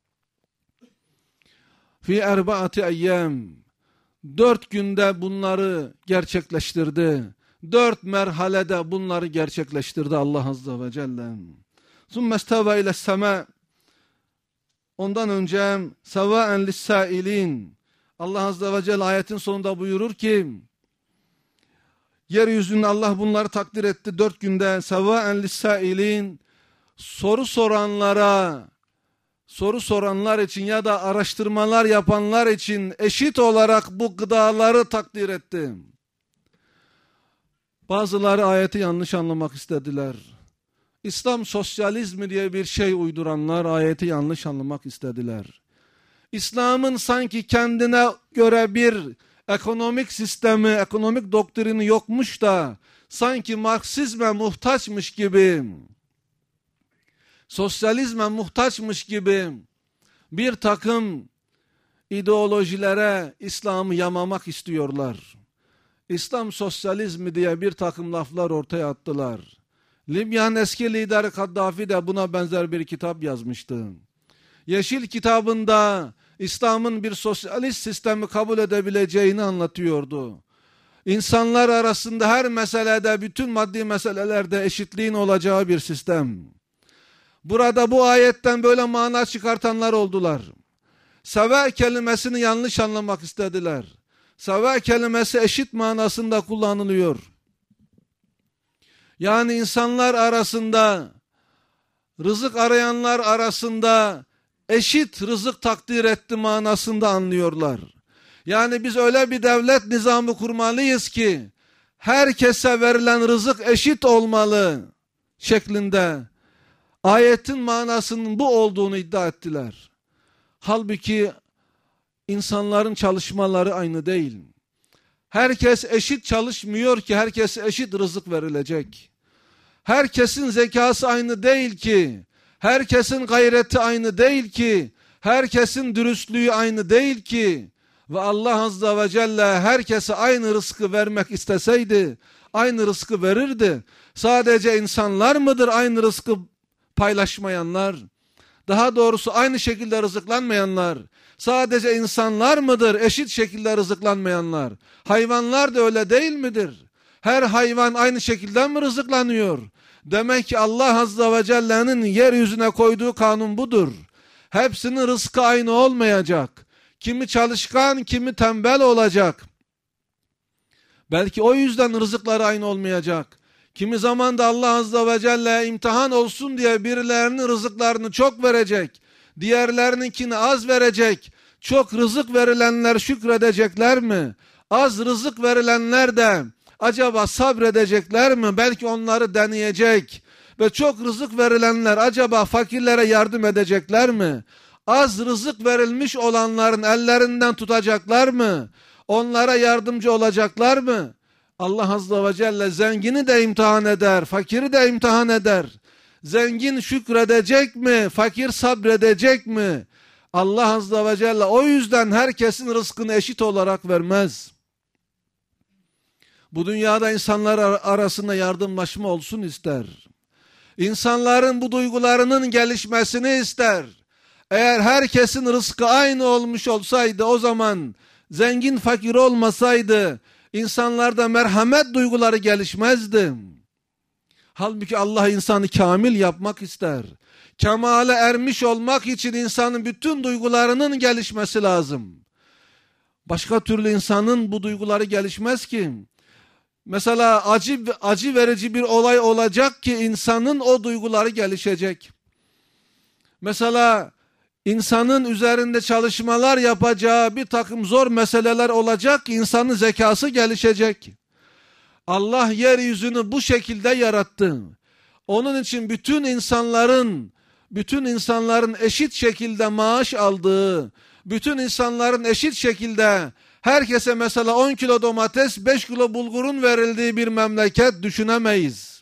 Fi erbaati eyyam. Dört günde bunları gerçekleştirdi. Dört merhalede bunları gerçekleştirdi Allah Azze ve Celle. Sümme isteva ile sema. Ondan önce sevaen lissailin. Allah Azze ve Celle ayetin sonunda buyurur ki, yeryüzünde Allah bunları takdir etti dört günde. Sevaen lissailin. Soru soranlara, soru soranlar için ya da araştırmalar yapanlar için eşit olarak bu gıdaları takdir etti. Bazıları ayeti yanlış anlamak istediler. İslam sosyalizmi diye bir şey uyduranlar ayeti yanlış anlamak istediler. İslam'ın sanki kendine göre bir ekonomik sistemi, ekonomik doktrini yokmuş da sanki Marksizme muhtaçmış gibi, sosyalizme muhtaçmış gibi bir takım ideolojilere İslam'ı yamamak istiyorlar. İslam sosyalizmi diye bir takım laflar ortaya attılar. Libya'nın eski lideri Kaddafi de buna benzer bir kitap yazmıştı. Yeşil kitabında İslam'ın bir sosyalist sistemi kabul edebileceğini anlatıyordu. İnsanlar arasında her meselede, bütün maddi meselelerde eşitliğin olacağı bir sistem. Burada bu ayetten böyle mana çıkartanlar oldular. Seve kelimesini yanlış anlamak istediler. Seve kelimesi eşit manasında kullanılıyor. Yani insanlar arasında, rızık arayanlar arasında eşit rızık takdir etti manasında anlıyorlar. Yani biz öyle bir devlet nizamı kurmalıyız ki herkese verilen rızık eşit olmalı şeklinde ayetin manasının bu olduğunu iddia ettiler. Halbuki insanların çalışmaları aynı değil. Herkes eşit çalışmıyor ki herkese eşit rızık verilecek. Herkesin zekası aynı değil ki. Herkesin gayreti aynı değil ki. Herkesin dürüstlüğü aynı değil ki. Ve Allah Azze ve Celle herkese aynı rızkı vermek isteseydi aynı rızkı verirdi. Sadece insanlar mıdır aynı rızkı paylaşmayanlar? Daha doğrusu aynı şekilde rızıklanmayanlar. Sadece insanlar mıdır eşit şekilde rızıklanmayanlar? Hayvanlar da öyle değil midir? Her hayvan aynı şekilde mi rızıklanıyor? Demek ki Allah Azze ve Celle'nin yeryüzüne koyduğu kanun budur. Hepsinin rızkı aynı olmayacak. Kimi çalışkan, kimi tembel olacak. Belki o yüzden rızıkları aynı olmayacak. Kimi zaman da Allah Azze ve Celle imtihan olsun diye birilerinin rızıklarını çok verecek, diğerlerininkini az verecek. Çok rızık verilenler şükredecekler mi? Az rızık verilenler de acaba sabredecekler mi? Belki onları deneyecek. Ve çok rızık verilenler acaba fakirlere yardım edecekler mi? Az rızık verilmiş olanların ellerinden tutacaklar mı? Onlara yardımcı olacaklar mı? Allah Azze ve Celle zengini de imtihan eder, fakiri de imtihan eder. Zengin şükredecek mi? Fakir sabredecek mi? Allah Azze ve Celle o yüzden herkesin rızkını eşit olarak vermez. Bu dünyada insanlar arasında yardımlaşma olsun ister. İnsanların bu duygularının gelişmesini ister. Eğer herkesin rızkı aynı olmuş olsaydı, o zaman zengin fakir olmasaydı insanlarda merhamet duyguları gelişmezdi. Halbuki Allah insanı kamil yapmak ister. Kemale ermiş olmak için insanın bütün duygularının gelişmesi lazım. Başka türlü insanın bu duyguları gelişmez ki. Mesela acı, acı verici bir olay olacak ki insanın o duyguları gelişecek. Mesela insanın üzerinde çalışmalar yapacağı bir takım zor meseleler olacak ki insanın zekası gelişecek. Allah yeryüzünü bu şekilde yarattı. Onun için bütün insanların, bütün insanların eşit şekilde maaş aldığı, bütün insanların eşit şekilde herkese mesela on kilo domates, beş kilo bulgurun verildiği bir memleket düşünemeyiz.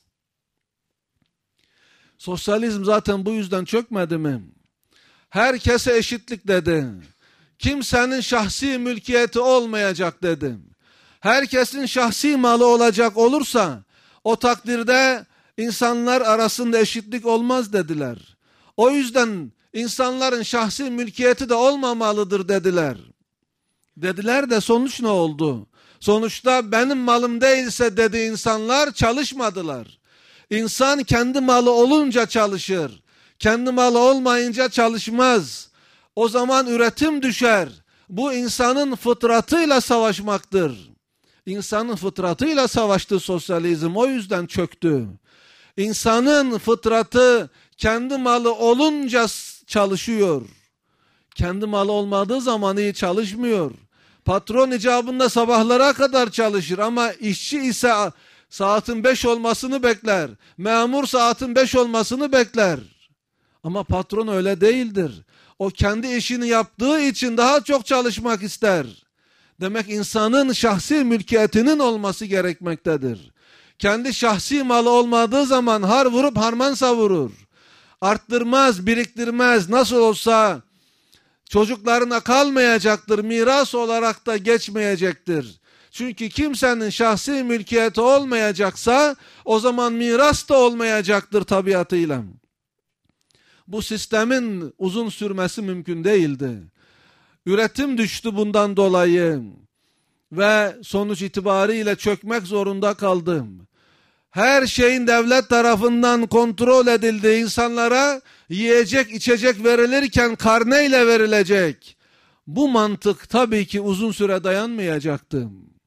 Sosyalizm zaten bu yüzden çökmedi mi? Herkese eşitlik dedi. Kimsenin şahsi mülkiyeti olmayacak dedi. Herkesin şahsi malı olacak olursa o takdirde insanlar arasında eşitlik olmaz dediler. O yüzden insanların şahsi mülkiyeti de olmamalıdır dediler. Dediler de sonuç ne oldu? Sonuçta benim malım değilse dedi insanlar, çalışmadılar. İnsan kendi malı olunca çalışır. Kendi malı olmayınca çalışmaz. O zaman üretim düşer. Bu insanın fıtratıyla savaşmaktır. İnsanın fıtratıyla savaştı sosyalizm, o yüzden çöktü. İnsanın fıtratı kendi malı olunca çalışıyor. Kendi malı olmadığı zaman iyi çalışmıyor. Patron icabında sabahlara kadar çalışır ama işçi ise saatin beş olmasını bekler. Memur saatin beş olmasını bekler. Ama patron öyle değildir. O kendi işini yaptığı için daha çok çalışmak ister. Demek insanın şahsi mülkiyetinin olması gerekmektedir. Kendi şahsi malı olmadığı zaman har vurup harman savurur. Arttırmaz, biriktirmez. Nasıl olsa çocuklarına kalmayacaktır. Miras olarak da geçmeyecektir. Çünkü kimsenin şahsi mülkiyeti olmayacaksa o zaman miras da olmayacaktır tabiatıyla. Bu sistemin uzun sürmesi mümkün değildi. Üretim düştü bundan dolayı ve sonuç itibariyle çökmek zorunda kaldım. Her şeyin devlet tarafından kontrol edildiği, insanlara yiyecek içecek verilirken karneyle verilecek. Bu mantık tabii ki uzun süre dayanmayacaktı.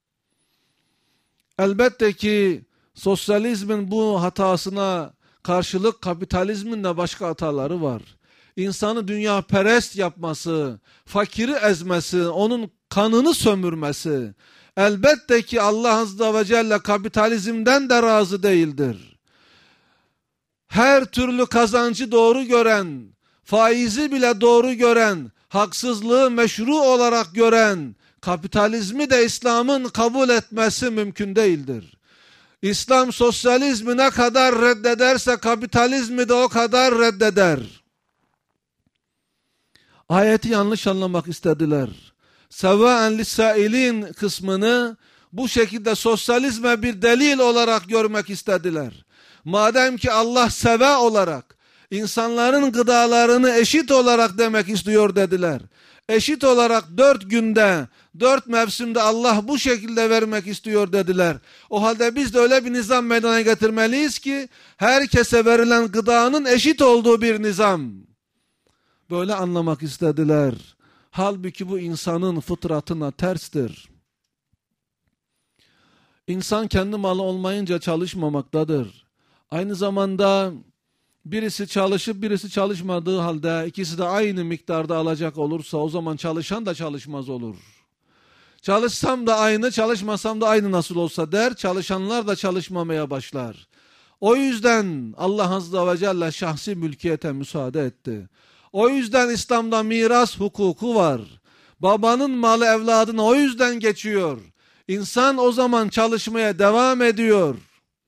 Elbette ki sosyalizmin bu hatasına karşılık kapitalizmin de başka hataları var. İnsanı dünyaperest yapması, fakiri ezmesi, onun kanını sömürmesi. Elbette ki Allah Azze ve Celle kapitalizmden de razı değildir. Her türlü kazancı doğru gören, faizi bile doğru gören, haksızlığı meşru olarak gören, kapitalizmi de İslam'ın kabul etmesi mümkün değildir. İslam sosyalizmi ne kadar reddederse kapitalizmi de o kadar reddeder. Ayeti yanlış anlamak istediler. Sevaen lissailin kısmını bu şekilde sosyalizme bir delil olarak görmek istediler. Madem ki Allah seva olarak insanların gıdalarını eşit olarak demek istiyor dediler. Eşit olarak dört günde, dört mevsimde Allah bu şekilde vermek istiyor dediler. O halde biz de öyle bir nizam meydana getirmeliyiz ki herkese verilen gıdanın eşit olduğu bir nizam. Böyle anlamak istediler. Halbuki bu insanın fıtratına terstir. İnsan kendi malı olmayınca çalışmamaktadır. Aynı zamanda birisi çalışıp birisi çalışmadığı halde ikisi de aynı miktarda alacak olursa o zaman çalışan da çalışmaz olur. Çalışsam da aynı, çalışmasam da aynı nasıl olsa der, çalışanlar da çalışmamaya başlar. O yüzden Allah Azze ve Celle şahsi mülkiyete müsaade etti. O yüzden İslam'da miras hukuku var. Babanın malı evladına o yüzden geçiyor. İnsan o zaman çalışmaya devam ediyor.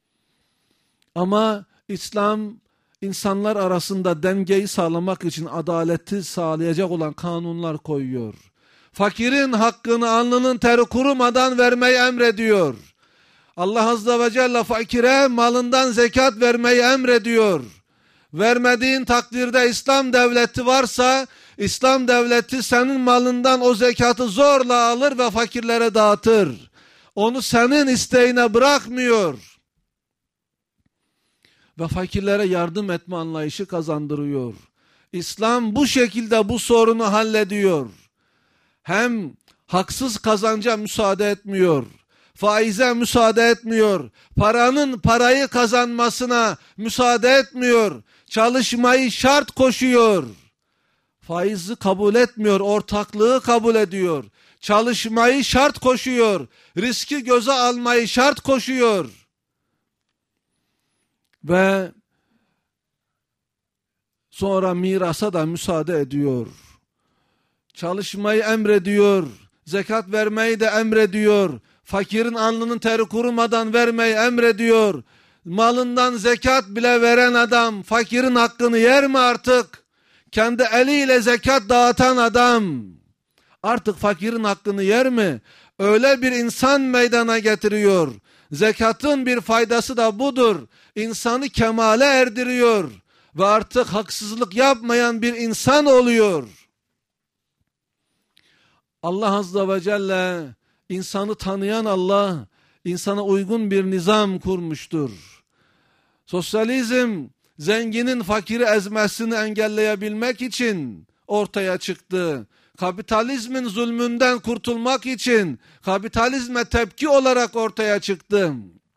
Ama İslam insanlar arasında dengeyi sağlamak için adaleti sağlayacak olan kanunlar koyuyor. Fakirin hakkını alnının teri kurumadan vermeyi emrediyor. Allah Azze ve Celle fakire malından zekat vermeyi emrediyor. Vermediğin takdirde İslam devleti varsa, İslam devleti senin malından o zekatı zorla alır ve fakirlere dağıtır. Onu senin isteğine bırakmıyor. Ve fakirlere yardım etme anlayışı kazandırıyor. İslam bu şekilde bu sorunu hallediyor. Hem haksız kazanca müsaade etmiyor. Faize müsaade etmiyor. Paranın parayı kazanmasına müsaade etmiyor. Çalışmayı şart koşuyor. Faizi kabul etmiyor, ortaklığı kabul ediyor. Çalışmayı şart koşuyor. Riski göze almayı şart koşuyor. Ve sonra mirasa da müsaade ediyor. Çalışmayı emrediyor. Zekat vermeyi de emrediyor. Fakirin alnının teri kurumadan vermeyi emrediyor. Malından zekat bile veren adam fakirin hakkını yer mi artık? Kendi eliyle zekat dağıtan adam artık fakirin hakkını yer mi? Öyle bir insan meydana getiriyor. Zekatın bir faydası da budur. İnsanı kemale erdiriyor. Ve artık haksızlık yapmayan bir insan oluyor. Allah Azze ve Celle, insanı tanıyan Allah, insana uygun bir nizam kurmuştur. Sosyalizm, zenginin fakiri ezmesini engelleyebilmek için ortaya çıktı. Kapitalizmin zulmünden kurtulmak için kapitalizme tepki olarak ortaya çıktı.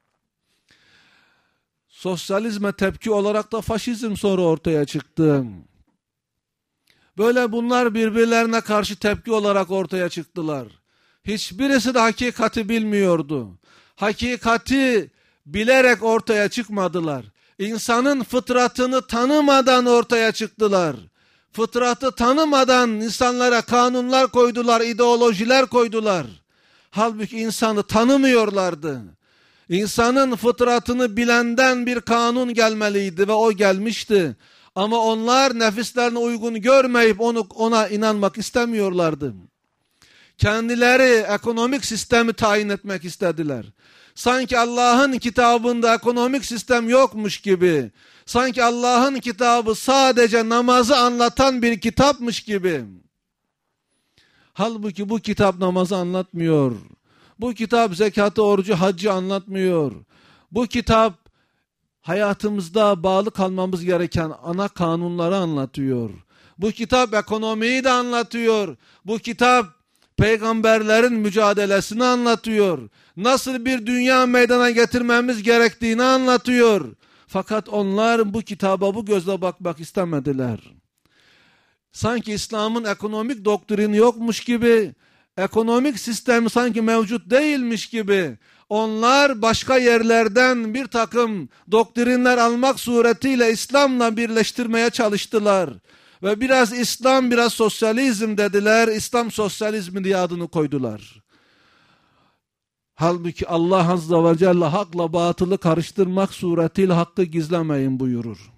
Sosyalizme tepki olarak da faşizm sonra ortaya çıktı. Böyle bunlar birbirlerine karşı tepki olarak ortaya çıktılar. Hiçbirisi de hakikati bilmiyordu. Hakikati bilerek ortaya çıkmadılar. İnsanın fıtratını tanımadan ortaya çıktılar. Fıtratı tanımadan insanlara kanunlar koydular, ideolojiler koydular. Halbuki insanı tanımıyorlardı. İnsanın fıtratını bilenden bir kanun gelmeliydi ve o gelmişti. Ama onlar nefislerine uygun görmeyip onu, ona inanmak istemiyorlardı. Kendileri ekonomik sistemi tayin etmek istediler. Sanki Allah'ın kitabında ekonomik sistem yokmuş gibi. Sanki Allah'ın kitabı sadece namazı anlatan bir kitapmış gibi. Halbuki bu kitap namazı anlatmıyor. Bu kitap zekatı, orucu, haccı anlatmıyor. Bu kitap hayatımızda bağlı kalmamız gereken ana kanunları anlatıyor. Bu kitap ekonomiyi de anlatıyor. Bu kitap peygamberlerin mücadelesini anlatıyor. Nasıl bir dünya meydana getirmemiz gerektiğini anlatıyor. Fakat onlar bu kitaba bu gözle bakmak istemediler. Sanki İslam'ın ekonomik doktrini yokmuş gibi, ekonomik sistemi sanki mevcut değilmiş gibi, onlar başka yerlerden bir takım doktrinler almak suretiyle İslam'la birleştirmeye çalıştılar. Ve biraz İslam, biraz sosyalizm dediler. İslam sosyalizmi diye adını koydular. Halbuki Allah Azze ve Celle hakla batılı karıştırmak suretiyle hakkı gizlemeyin buyurur.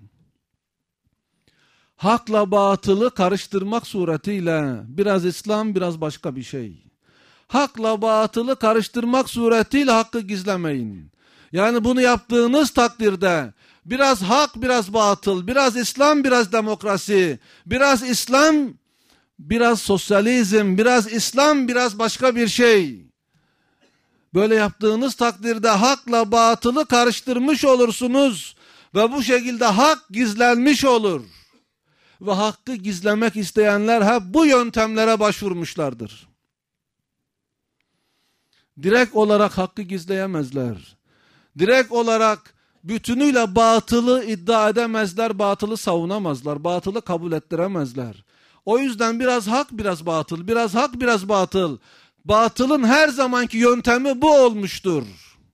Hakla batılı karıştırmak suretiyle biraz İslam, biraz başka bir şey. Hakla batılı karıştırmak suretiyle hakkı gizlemeyin. Yani bunu yaptığınız takdirde biraz hak, biraz batıl, biraz İslam, biraz demokrasi, biraz İslam, biraz sosyalizm, biraz İslam, biraz başka bir şey. Böyle yaptığınız takdirde hakla batılı karıştırmış olursunuz ve bu şekilde hak gizlenmiş olur. Ve hakkı gizlemek isteyenler hep bu yöntemlere başvurmuşlardır. direkt olarak hakkı gizleyemezler. Direkt olarak bütünüyle batılı iddia edemezler, batılı savunamazlar, batılı kabul ettiremezler. O yüzden biraz hak, biraz batıl, biraz hak, biraz batıl. Batılın her zamanki yöntemi bu olmuştur.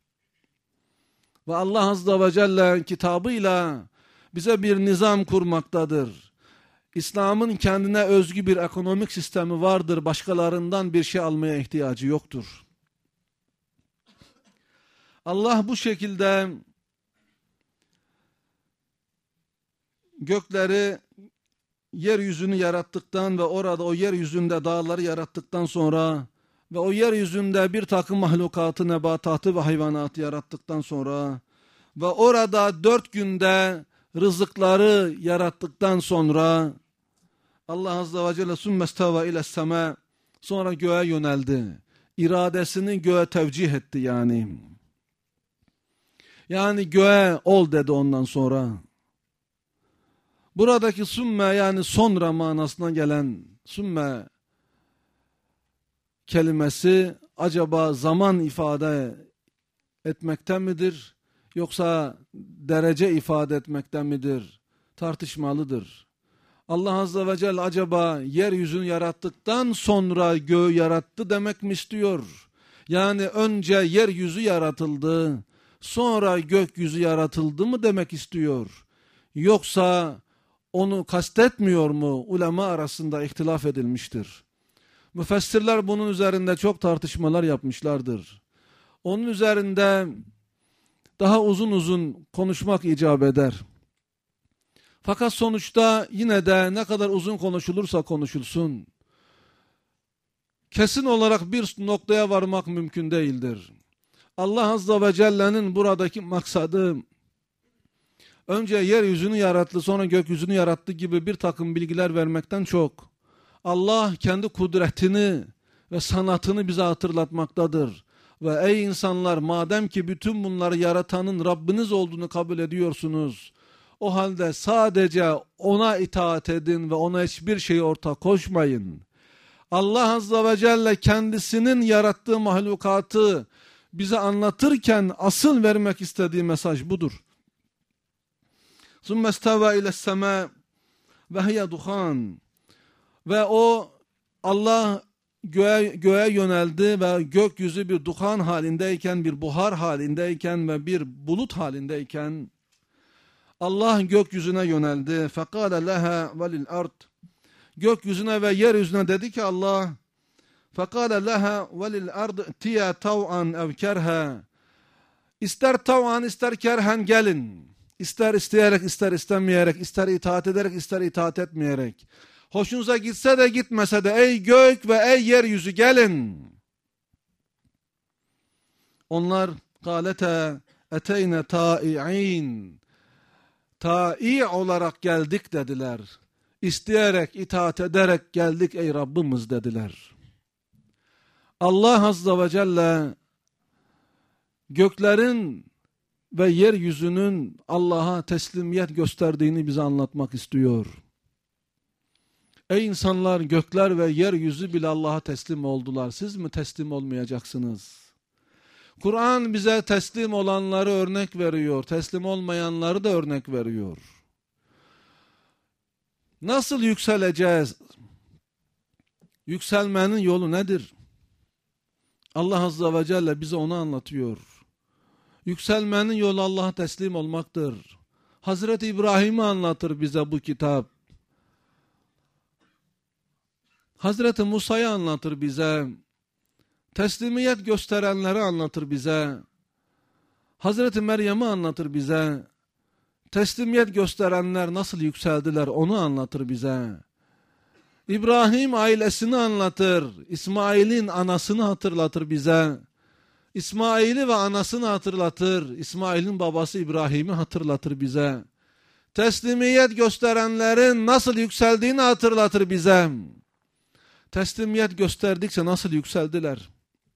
Ve Allah Azze ve Celle kitabıyla bize bir nizam kurmaktadır. İslam'ın kendine özgü bir ekonomik sistemi vardır. Başkalarından bir şey almaya ihtiyacı yoktur. Allah bu şekilde gökleri, yeryüzünü yarattıktan ve orada o yeryüzünde dağları yarattıktan sonra ve o yeryüzünde bir takım mahlukatı, nebatatı ve hayvanatı yarattıktan sonra ve orada dört günde rızıkları yarattıktan sonra Allah Azze ve Celle sümmestava ile sema, sonra göğe yöneldi. İradesini göğe tevcih etti yani. Yani göğe ol dedi ondan sonra. Buradaki sümme yani sonra manasına gelen sümme kelimesi acaba zaman ifade etmekte midir? Yoksa derece ifade etmekte midir? Tartışmalıdır. Allah Azze ve Celle acaba yeryüzünü yarattıktan sonra göğü yarattı demek mi istiyor? Yani önce yeryüzü yaratıldı, sonra gökyüzü yaratıldı mı demek istiyor? Yoksa onu kastetmiyor mu? Ulema arasında ihtilaf edilmiştir. Müfessirler bunun üzerinde çok tartışmalar yapmışlardır. Onun üzerinde daha uzun uzun konuşmak icap eder. Fakat sonuçta yine de ne kadar uzun konuşulursa konuşulsun, kesin olarak bir noktaya varmak mümkün değildir. Allah Azze ve Celle'nin buradaki maksadı, önce yeryüzünü yarattı, sonra gökyüzünü yarattı gibi bir takım bilgiler vermekten çok, Allah kendi kudretini ve sanatını bize hatırlatmaktadır. Ve ey insanlar, madem ki bütün bunları yaratanın Rabbiniz olduğunu kabul ediyorsunuz, o halde sadece ona itaat edin ve ona hiçbir şeyi ortak koşmayın. Allah Azze ve Celle kendisinin yarattığı mahlukatı bize anlatırken asıl vermek istediği mesaj budur. ثُمَّ اسْتَوَى اِلَى السَّمَاءِ وَهِيَ دُخَانٍ. Ve o Allah göğe, göğe yöneldi ve gökyüzü bir duhan halindeyken, bir buhar halindeyken ve bir bulut halindeyken Allah gökyüzüne yöneldi. فَقَالَ لَهَا وَلِلْأَرْضِ. Gökyüzüne ve yeryüzüne dedi ki Allah, فَقَالَ لَهَا وَلِلْأَرْضِ تِيَا تَوْعًا اَوْ كَرْهًا. İster tav'an ister kerhen gelin. İster isteyerek, ister istemeyerek, ister itaat ederek, ister itaat etmeyerek. Hoşunuza gitse de gitmese de ey gök ve ey yeryüzü gelin. Onlar قَالَتَا اَتَيْنَ تَائِعِينَ. Tai olarak geldik dediler. İsteyerek, itaat ederek geldik ey Rabbimiz dediler. Allah Azze ve Celle göklerin ve yeryüzünün Allah'a teslimiyet gösterdiğini bize anlatmak istiyor. Ey insanlar, gökler ve yeryüzü bile Allah'a teslim oldular. Siz mi teslim olmayacaksınız? Kur'an bize teslim olanları örnek veriyor. Teslim olmayanları da örnek veriyor. Nasıl yükseleceğiz? Yükselmenin yolu nedir? Allah Azze ve Celle bize onu anlatıyor. Yükselmenin yolu Allah'a teslim olmaktır. Hazreti İbrahim'i anlatır bize bu kitap. Hazreti Musa'yı anlatır bize. Teslimiyet gösterenleri anlatır bize. Hazreti Meryem'i anlatır bize. Teslimiyet gösterenler nasıl yükseldiler onu anlatır bize. İbrahim ailesini anlatır. İsmail'in anasını hatırlatır bize. İsmail'i ve anasını hatırlatır. İsmail'in babası İbrahim'i hatırlatır bize. Teslimiyet gösterenlerin nasıl yükseldiğini hatırlatır bize. Teslimiyet gösterdikçe nasıl yükseldiler?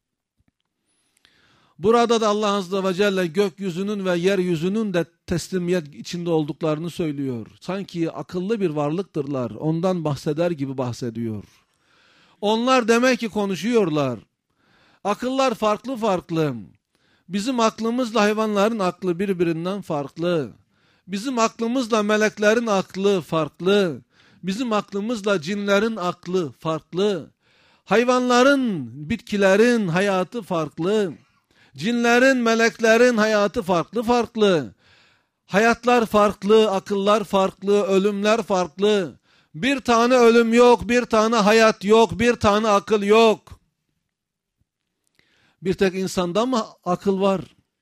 Burada da Allah Azze ve Celle gökyüzünün ve yeryüzünün de teslimiyet içinde olduklarını söylüyor. Sanki akıllı bir varlıktırlar. Ondan bahseder gibi bahsediyor. Onlar demek ki konuşuyorlar. Akıllar farklı farklı. Bizim aklımızla hayvanların aklı birbirinden farklı. Bizim aklımızla meleklerin aklı farklı. Bizim aklımızla cinlerin aklı farklı. Hayvanların, bitkilerin hayatı farklı. Cinlerin, meleklerin hayatı farklı farklı. Hayatlar farklı, akıllar farklı, ölümler farklı. Bir tane ölüm yok, bir tane hayat yok, bir tane akıl yok. Bir tek insanda mı akıl var?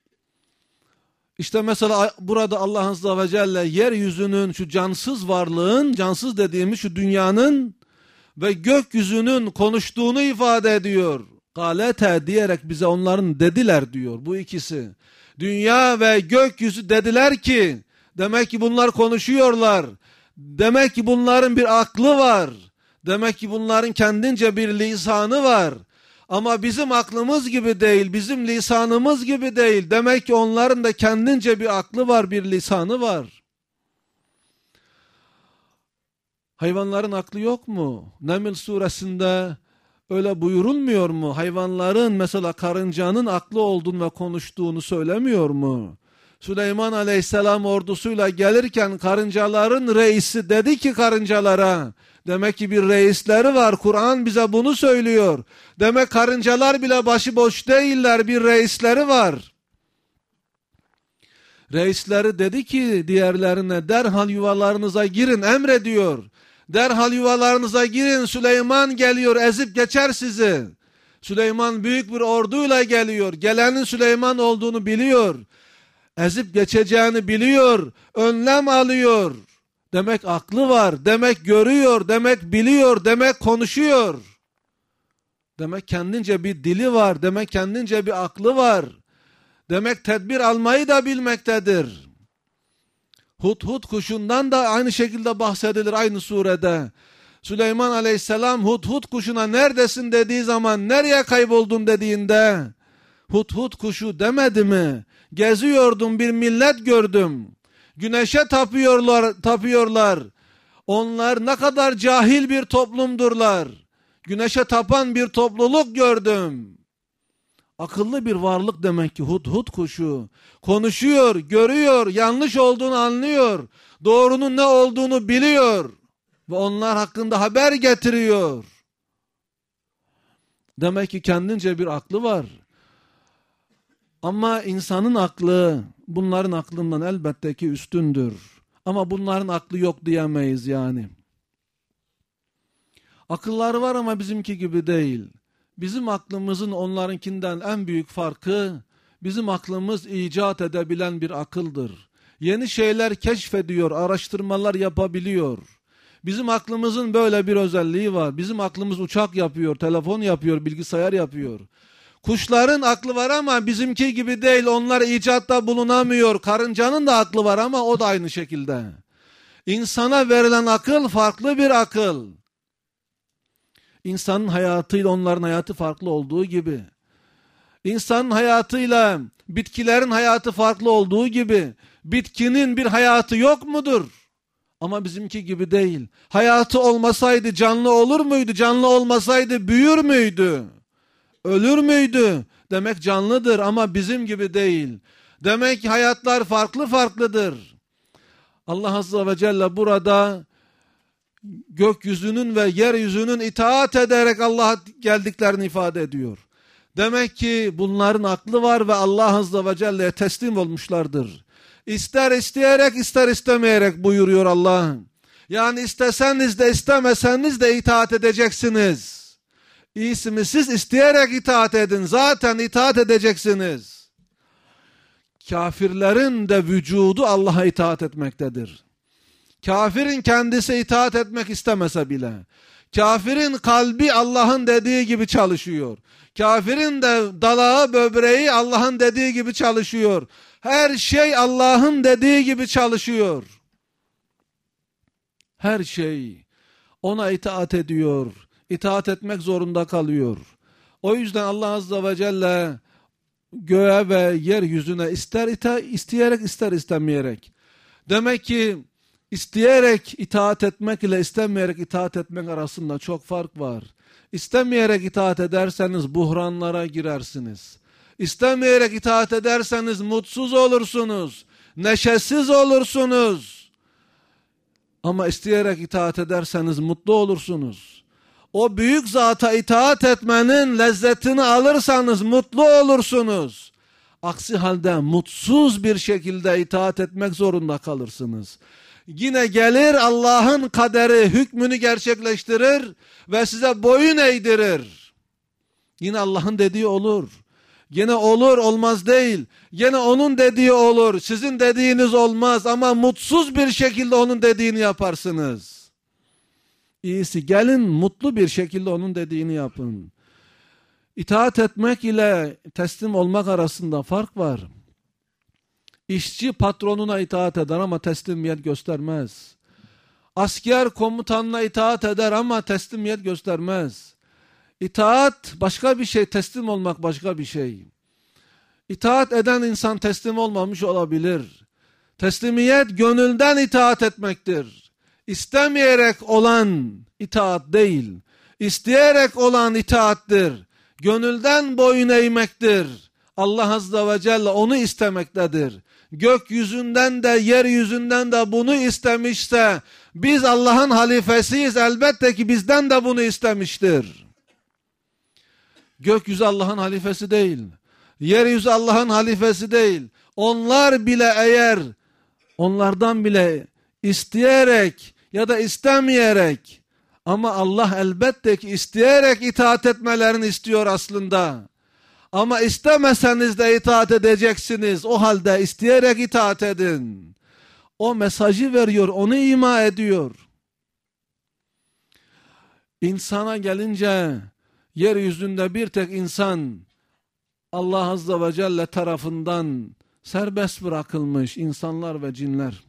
İşte mesela burada Allah Azze ve Celle yeryüzünün, şu cansız varlığın, cansız dediğimiz şu dünyanın ve gökyüzünün konuştuğunu ifade ediyor. Galete diyerek bize onların dediler diyor bu ikisi. Dünya ve gökyüzü dediler ki, demek ki bunlar konuşuyorlar. Demek ki bunların bir aklı var. Demek ki bunların kendince bir lisanı var. Ama bizim aklımız gibi değil, bizim lisanımız gibi değil. Demek ki onların da kendince bir aklı var, bir lisanı var. Hayvanların aklı yok mu? Neml suresinde öyle buyurulmuyor mu? Hayvanların, mesela karıncanın aklı olduğunu ve konuştuğunu söylemiyor mu? Süleyman Aleyhisselam ordusuyla gelirken karıncaların reisi dedi ki karıncalara, demek ki bir reisleri var. Kur'an bize bunu söylüyor. Demek karıncalar bile başıboş değiller, bir reisleri var. Reisleri dedi ki diğerlerine, derhal yuvalarınıza girin, emrediyor. Derhal yuvalarınıza girin, Süleyman geliyor, ezip geçer sizi. Süleyman büyük bir orduyla geliyor. Gelenin Süleyman olduğunu biliyor. Ezip geçeceğini biliyor. Önlem alıyor. Demek aklı var, demek görüyor, demek biliyor, demek konuşuyor. Demek kendince bir dili var, demek kendince bir aklı var. Demek tedbir almayı da bilmektedir. Hudhud kuşundan da aynı şekilde bahsedilir aynı surede. Süleyman Aleyhisselam Hudhud kuşuna neredesin dediği zaman, nereye kayboldun dediğinde, Hudhud kuşu demedi mi? Geziyordum, bir millet gördüm. Güneşe tapıyorlar, tapıyorlar. Onlar ne kadar cahil bir toplumdurlar. Güneşe tapan bir topluluk gördüm. Akıllı bir varlık demek ki Hudhud kuşu. Konuşuyor, görüyor, yanlış olduğunu anlıyor. Doğrunun ne olduğunu biliyor. Ve onlar hakkında haber getiriyor. Demek ki kendince bir aklı var. Ama insanın aklı bunların aklından elbette ki üstündür. Ama bunların aklı yok diyemeyiz yani. Akılları var ama bizimki gibi değil. Bizim aklımızın onlarınkinden en büyük farkı, bizim aklımız icat edebilen bir akıldır. Yeni şeyler keşfediyor, araştırmalar yapabiliyor. Bizim aklımızın böyle bir özelliği var. Bizim aklımız uçak yapıyor, telefon yapıyor, bilgisayar yapıyor. Kuşların aklı var ama bizimki gibi değil. Onlar icatta bulunamıyor. Karıncanın da aklı var ama o da aynı şekilde. İnsana verilen akıl farklı bir akıl. İnsanın hayatıyla onların hayatı farklı olduğu gibi. İnsanın hayatıyla bitkilerin hayatı farklı olduğu gibi. Bitkinin bir hayatı yok mudur? Ama bizimki gibi değil. Hayatı olmasaydı canlı olur muydu? Canlı olmasaydı büyür müydü? Ölür müydü? Demek canlıdır ama bizim gibi değil. Demek ki hayatlar farklı farklıdır. Allah Azze ve Celle burada gökyüzünün ve yeryüzünün itaat ederek Allah'a geldiklerini ifade ediyor. Demek ki bunların aklı var ve Allah Azze ve Celle'ye teslim olmuşlardır. İster isteyerek ister istemeyerek buyuruyor Allah. Yani isteseniz de istemeseniz de itaat edeceksiniz. İyisi mi, siz isteyerek itaat edin. Zaten itaat edeceksiniz. Kafirlerin de vücudu Allah'a itaat etmektedir. Kafirin kendisi itaat etmek istemese bile. Kafirin kalbi Allah'ın dediği gibi çalışıyor. Kafirin de dalağı, böbreği Allah'ın dediği gibi çalışıyor. Her şey Allah'ın dediği gibi çalışıyor. Her şey ona itaat ediyor. İtaat etmek zorunda kalıyor. O yüzden Allah Azze ve Celle göğe ve yeryüzüne ister ita isteyerek ister istemeyerek. Demek ki isteyerek itaat etmek ile istemeyerek itaat etmek arasında çok fark var. İstemeyerek itaat ederseniz buhranlara girersiniz. İstemeyerek itaat ederseniz mutsuz olursunuz, neşesiz olursunuz. Ama isteyerek itaat ederseniz mutlu olursunuz. O büyük zata itaat etmenin lezzetini alırsanız mutlu olursunuz. Aksi halde mutsuz bir şekilde itaat etmek zorunda kalırsınız. Yine gelir Allah'ın kaderi, hükmünü gerçekleştirir ve size boyun eğdirir. Yine Allah'ın dediği olur. Yine olur, olmaz değil. Yine onun dediği olur. Sizin dediğiniz olmaz ama mutsuz bir şekilde onun dediğini yaparsınız. İyisi gelin mutlu bir şekilde onun dediğini yapın. İtaat etmek ile teslim olmak arasında fark var. İşçi patronuna itaat eder ama teslimiyet göstermez. Asker komutanına itaat eder ama teslimiyet göstermez. İtaat başka bir şey, teslim olmak başka bir şey. İtaat eden insan teslim olmamış olabilir. Teslimiyet gönülden itaat etmektir. İstemeyerek olan itaat değil, isteyerek olan itaattir. Gönülden boyun eğmektir. Allah Azze ve Celle onu istemektedir. Gökyüzünden de yeryüzünden de bunu istemişse biz Allah'ın halifesiyiz, elbette ki bizden de bunu istemiştir. Gökyüzü Allah'ın halifesi değil. Yeryüzü Allah'ın halifesi değil. Onlar bile eğer onlardan bile isteyerek ya da istemeyerek, ama Allah elbette ki isteyerek itaat etmelerini istiyor aslında. Ama istemeseniz de itaat edeceksiniz. O halde isteyerek itaat edin. O mesajı veriyor, onu ima ediyor. İnsana gelince yeryüzünde bir tek insan Allah Azze ve Celle tarafından serbest bırakılmış insanlar ve cinler.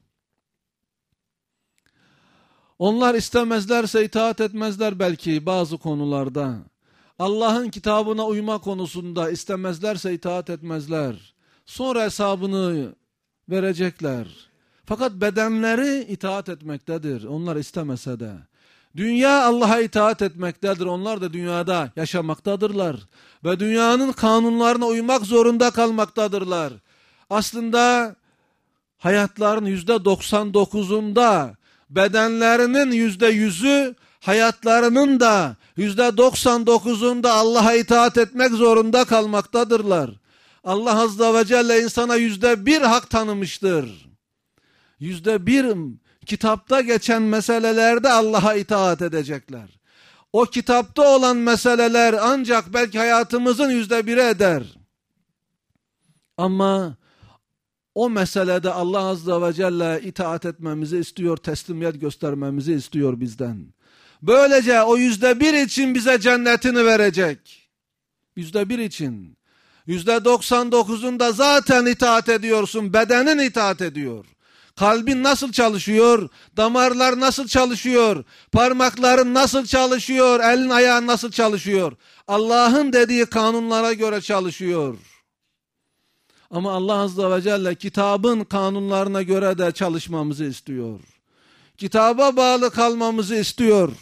Onlar istemezlerse itaat etmezler belki bazı konularda. Allah'ın kitabına uyma konusunda istemezlerse itaat etmezler. Sonra hesabını verecekler. Fakat bedenleri itaat etmektedir. Onlar istemese de. Dünya Allah'a itaat etmektedir. Onlar da dünyada yaşamaktadırlar. Ve dünyanın kanunlarına uymak zorunda kalmaktadırlar. Aslında hayatların yüzde doksan dokuzunda bedenlerinin yüzde yüzü, hayatlarının da yüzde doksan dokuzunda Allah'a itaat etmek zorunda kalmaktadırlar. Allah Azze ve Celle insana yüzde bir hak tanımıştır. Yüzde bir kitapta geçen meselelerde Allah'a itaat edecekler. O kitapta olan meseleler ancak belki hayatımızın yüzde biri eder. Ama o meselede Allah Azze ve Celle itaat etmemizi istiyor, teslimiyet göstermemizi istiyor bizden. Böylece o yüzde bir için bize cennetini verecek. Yüzde bir için. Yüzde doksan dokuzunda zaten itaat ediyorsun, bedenin itaat ediyor. Kalbin nasıl çalışıyor, damarlar nasıl çalışıyor, parmakların nasıl çalışıyor, elin ayağın nasıl çalışıyor. Allah'ın dediği kanunlara göre çalışıyor. Ama Allah Azze ve Celle kitabın kanunlarına göre de çalışmamızı istiyor. Kitaba bağlı kalmamızı istiyor.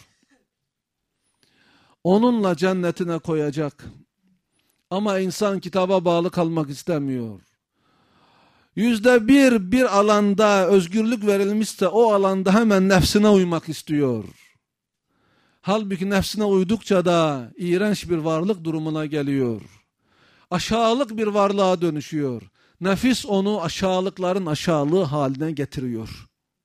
Onunla cennetine koyacak. Ama insan kitaba bağlı kalmak istemiyor. Yüzde bir bir alanda özgürlük verilmişse o alanda hemen nefsine uymak istiyor. Halbuki nefsine uydukça da iğrenç bir varlık durumuna geliyor. Aşağılık bir varlığa dönüşüyor. Nefis onu aşağılıkların aşağılığı haline getiriyor.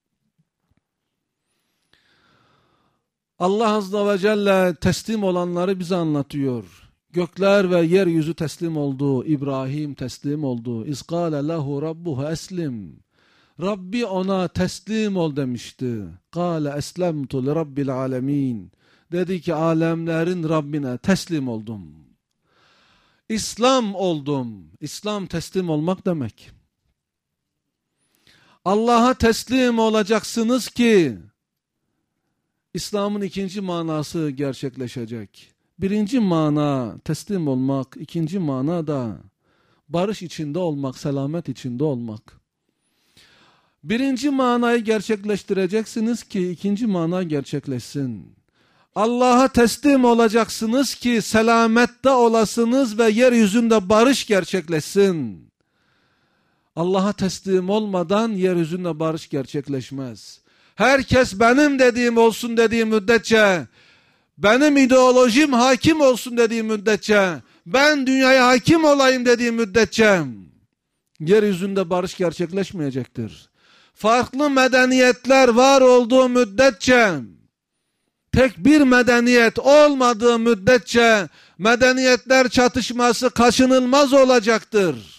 Allah Azze ve Celle teslim olanları bize anlatıyor. Gökler ve yeryüzü teslim oldu. İbrahim teslim oldu. İzkâle lehu rabbuhu eslim. Rabbi ona teslim ol demişti. Kâle eslemtu li rabbil alemin. Dedi ki alemlerin Rabbine teslim oldum. İslam oldum. İslam teslim olmak demek. Allah'a teslim olacaksınız ki İslam'ın ikinci manası gerçekleşecek. Birinci mana teslim olmak, ikinci mana da barış içinde olmak, selamet içinde olmak. Birinci manayı gerçekleştireceksiniz ki ikinci mana gerçekleşsin. Allah'a teslim olacaksınız ki selamette olasınız ve yeryüzünde barış gerçekleşsin. Allah'a teslim olmadan yeryüzünde barış gerçekleşmez. Herkes benim dediğim olsun dediği müddetçe, benim ideolojim hakim olsun dediği müddetçe, ben dünyaya hakim olayım dediği müddetçe yeryüzünde barış gerçekleşmeyecektir. Farklı medeniyetler var olduğu müddetçe, tek bir medeniyet olmadığı müddetçe medeniyetler çatışması kaçınılmaz olacaktır.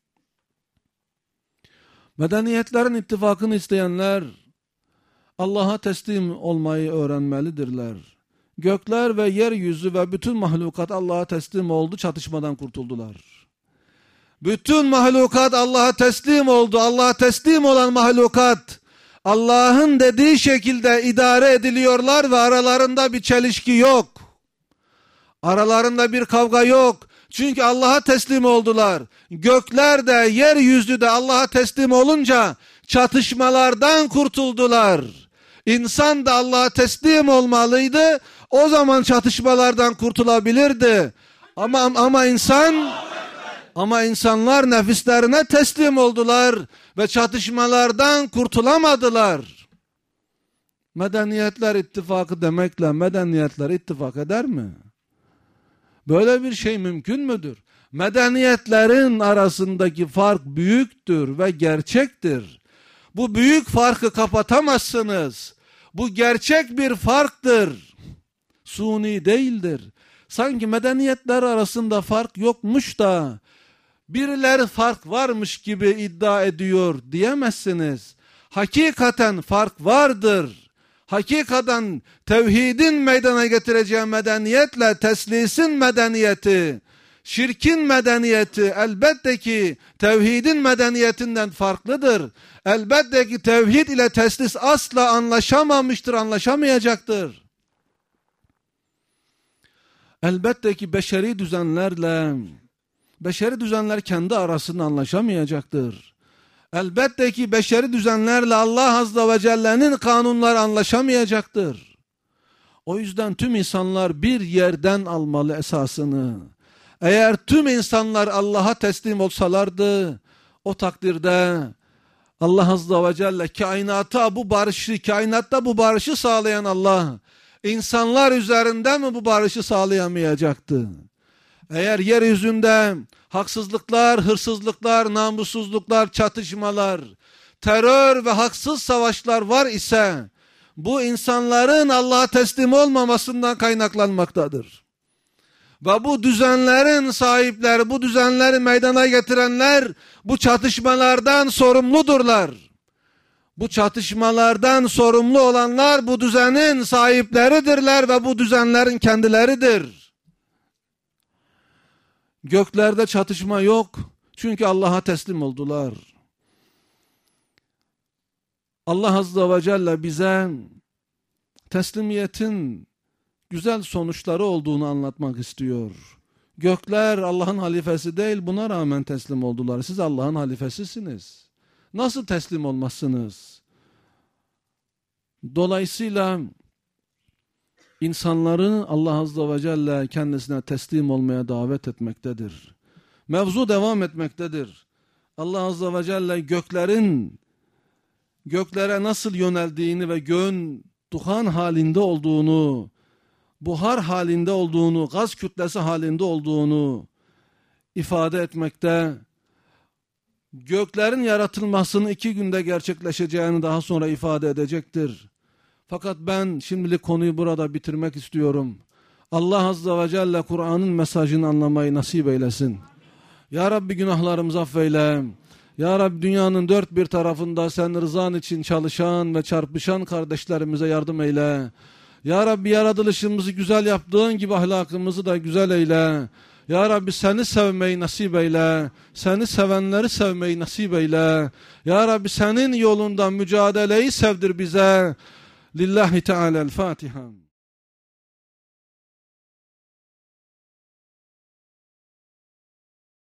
Medeniyetlerin ittifakını isteyenler Allah'a teslim olmayı öğrenmelidirler. Gökler ve yeryüzü ve bütün mahlukat Allah'a teslim oldu, çatışmadan kurtuldular. Bütün mahlukat Allah'a teslim oldu. Allah'a teslim olan mahlukat Allah'ın dediği şekilde idare ediliyorlar ve aralarında bir çelişki yok. Aralarında bir kavga yok. Çünkü Allah'a teslim oldular. Gökler de yeryüzü de Allah'a teslim olunca çatışmalardan kurtuldular. İnsan da Allah'a teslim olmalıydı. O zaman çatışmalardan kurtulabilirdi. Ama ama insan ama insanlar nefislerine teslim oldular ve çatışmalardan kurtulamadılar. Medeniyetler ittifakı demekle medeniyetler ittifak eder mi? Böyle bir şey mümkün müdür? Medeniyetlerin arasındaki fark büyüktür ve gerçektir. Bu büyük farkı kapatamazsınız. Bu gerçek bir farktır. Suni değildir. Sanki medeniyetler arasında fark yokmuş da birileri fark varmış gibi iddia ediyor diyemezsiniz. Hakikaten fark vardır. Hakikaten tevhidin meydana getireceği medeniyetle teslisin medeniyeti, şirkin medeniyeti elbette ki tevhidin medeniyetinden farklıdır. Elbette ki tevhid ile teslis asla anlaşamamıştır, anlaşamayacaktır. Elbette ki beşeri düzenlerle, beşeri düzenler kendi arasında anlaşamayacaktır. Elbette ki beşeri düzenlerle Allah Azze ve Celle'nin kanunları anlaşamayacaktır. O yüzden tüm insanlar bir yerden almalı esasını. Eğer tüm insanlar Allah'a teslim olsalardı, o takdirde Allah Azze ve Celle kainata bu barışı, kainatta bu barışı sağlayan Allah, insanlar üzerinde mi bu barışı sağlayamayacaktı? Eğer yeryüzünde haksızlıklar, hırsızlıklar, namussuzluklar, çatışmalar, terör ve haksız savaşlar var ise, bu insanların Allah'a teslim olmamasından kaynaklanmaktadır. Ve bu düzenlerin sahipleri, bu düzenleri meydana getirenler, bu çatışmalardan sorumludurlar. Bu çatışmalardan sorumlu olanlar bu düzenin sahipleridirler ve bu düzenlerin kendileridir. Göklerde çatışma yok. Çünkü Allah'a teslim oldular. Allah Azze ve Celle bize teslimiyetin güzel sonuçları olduğunu anlatmak istiyor. Gökler Allah'ın halifesi değil, buna rağmen teslim oldular. Siz Allah'ın halifesisiniz. Nasıl teslim olmazsınız? Dolayısıyla İnsanları Allah Azze ve Celle kendisine teslim olmaya davet etmektedir. Mevzu devam etmektedir. Allah Azze ve Celle göklerin göklere nasıl yöneldiğini ve göğün duhan halinde olduğunu, buhar halinde olduğunu, gaz kütlesi halinde olduğunu ifade etmekte. Göklerin yaratılmasının iki günde gerçekleşeceğini daha sonra ifade edecektir. Fakat ben şimdilik konuyu burada bitirmek istiyorum. Allah Azze ve Celle Kur'an'ın mesajını anlamayı nasip eylesin. Ya Rabbi günahlarımızı affeyle. Ya Rabbi dünyanın dört bir tarafında sen rızan için çalışan ve çarpışan kardeşlerimize yardım eyle. Ya Rabbi yaratılışımızı güzel yaptığın gibi ahlakımızı da güzel eyle. Ya Rabbi seni sevmeyi nasip eyle. Seni sevenleri sevmeyi nasip eyle. Ya Rabbi senin yolunda mücadeleyi sevdir bize. Lillahi Teala'l-Fatiha.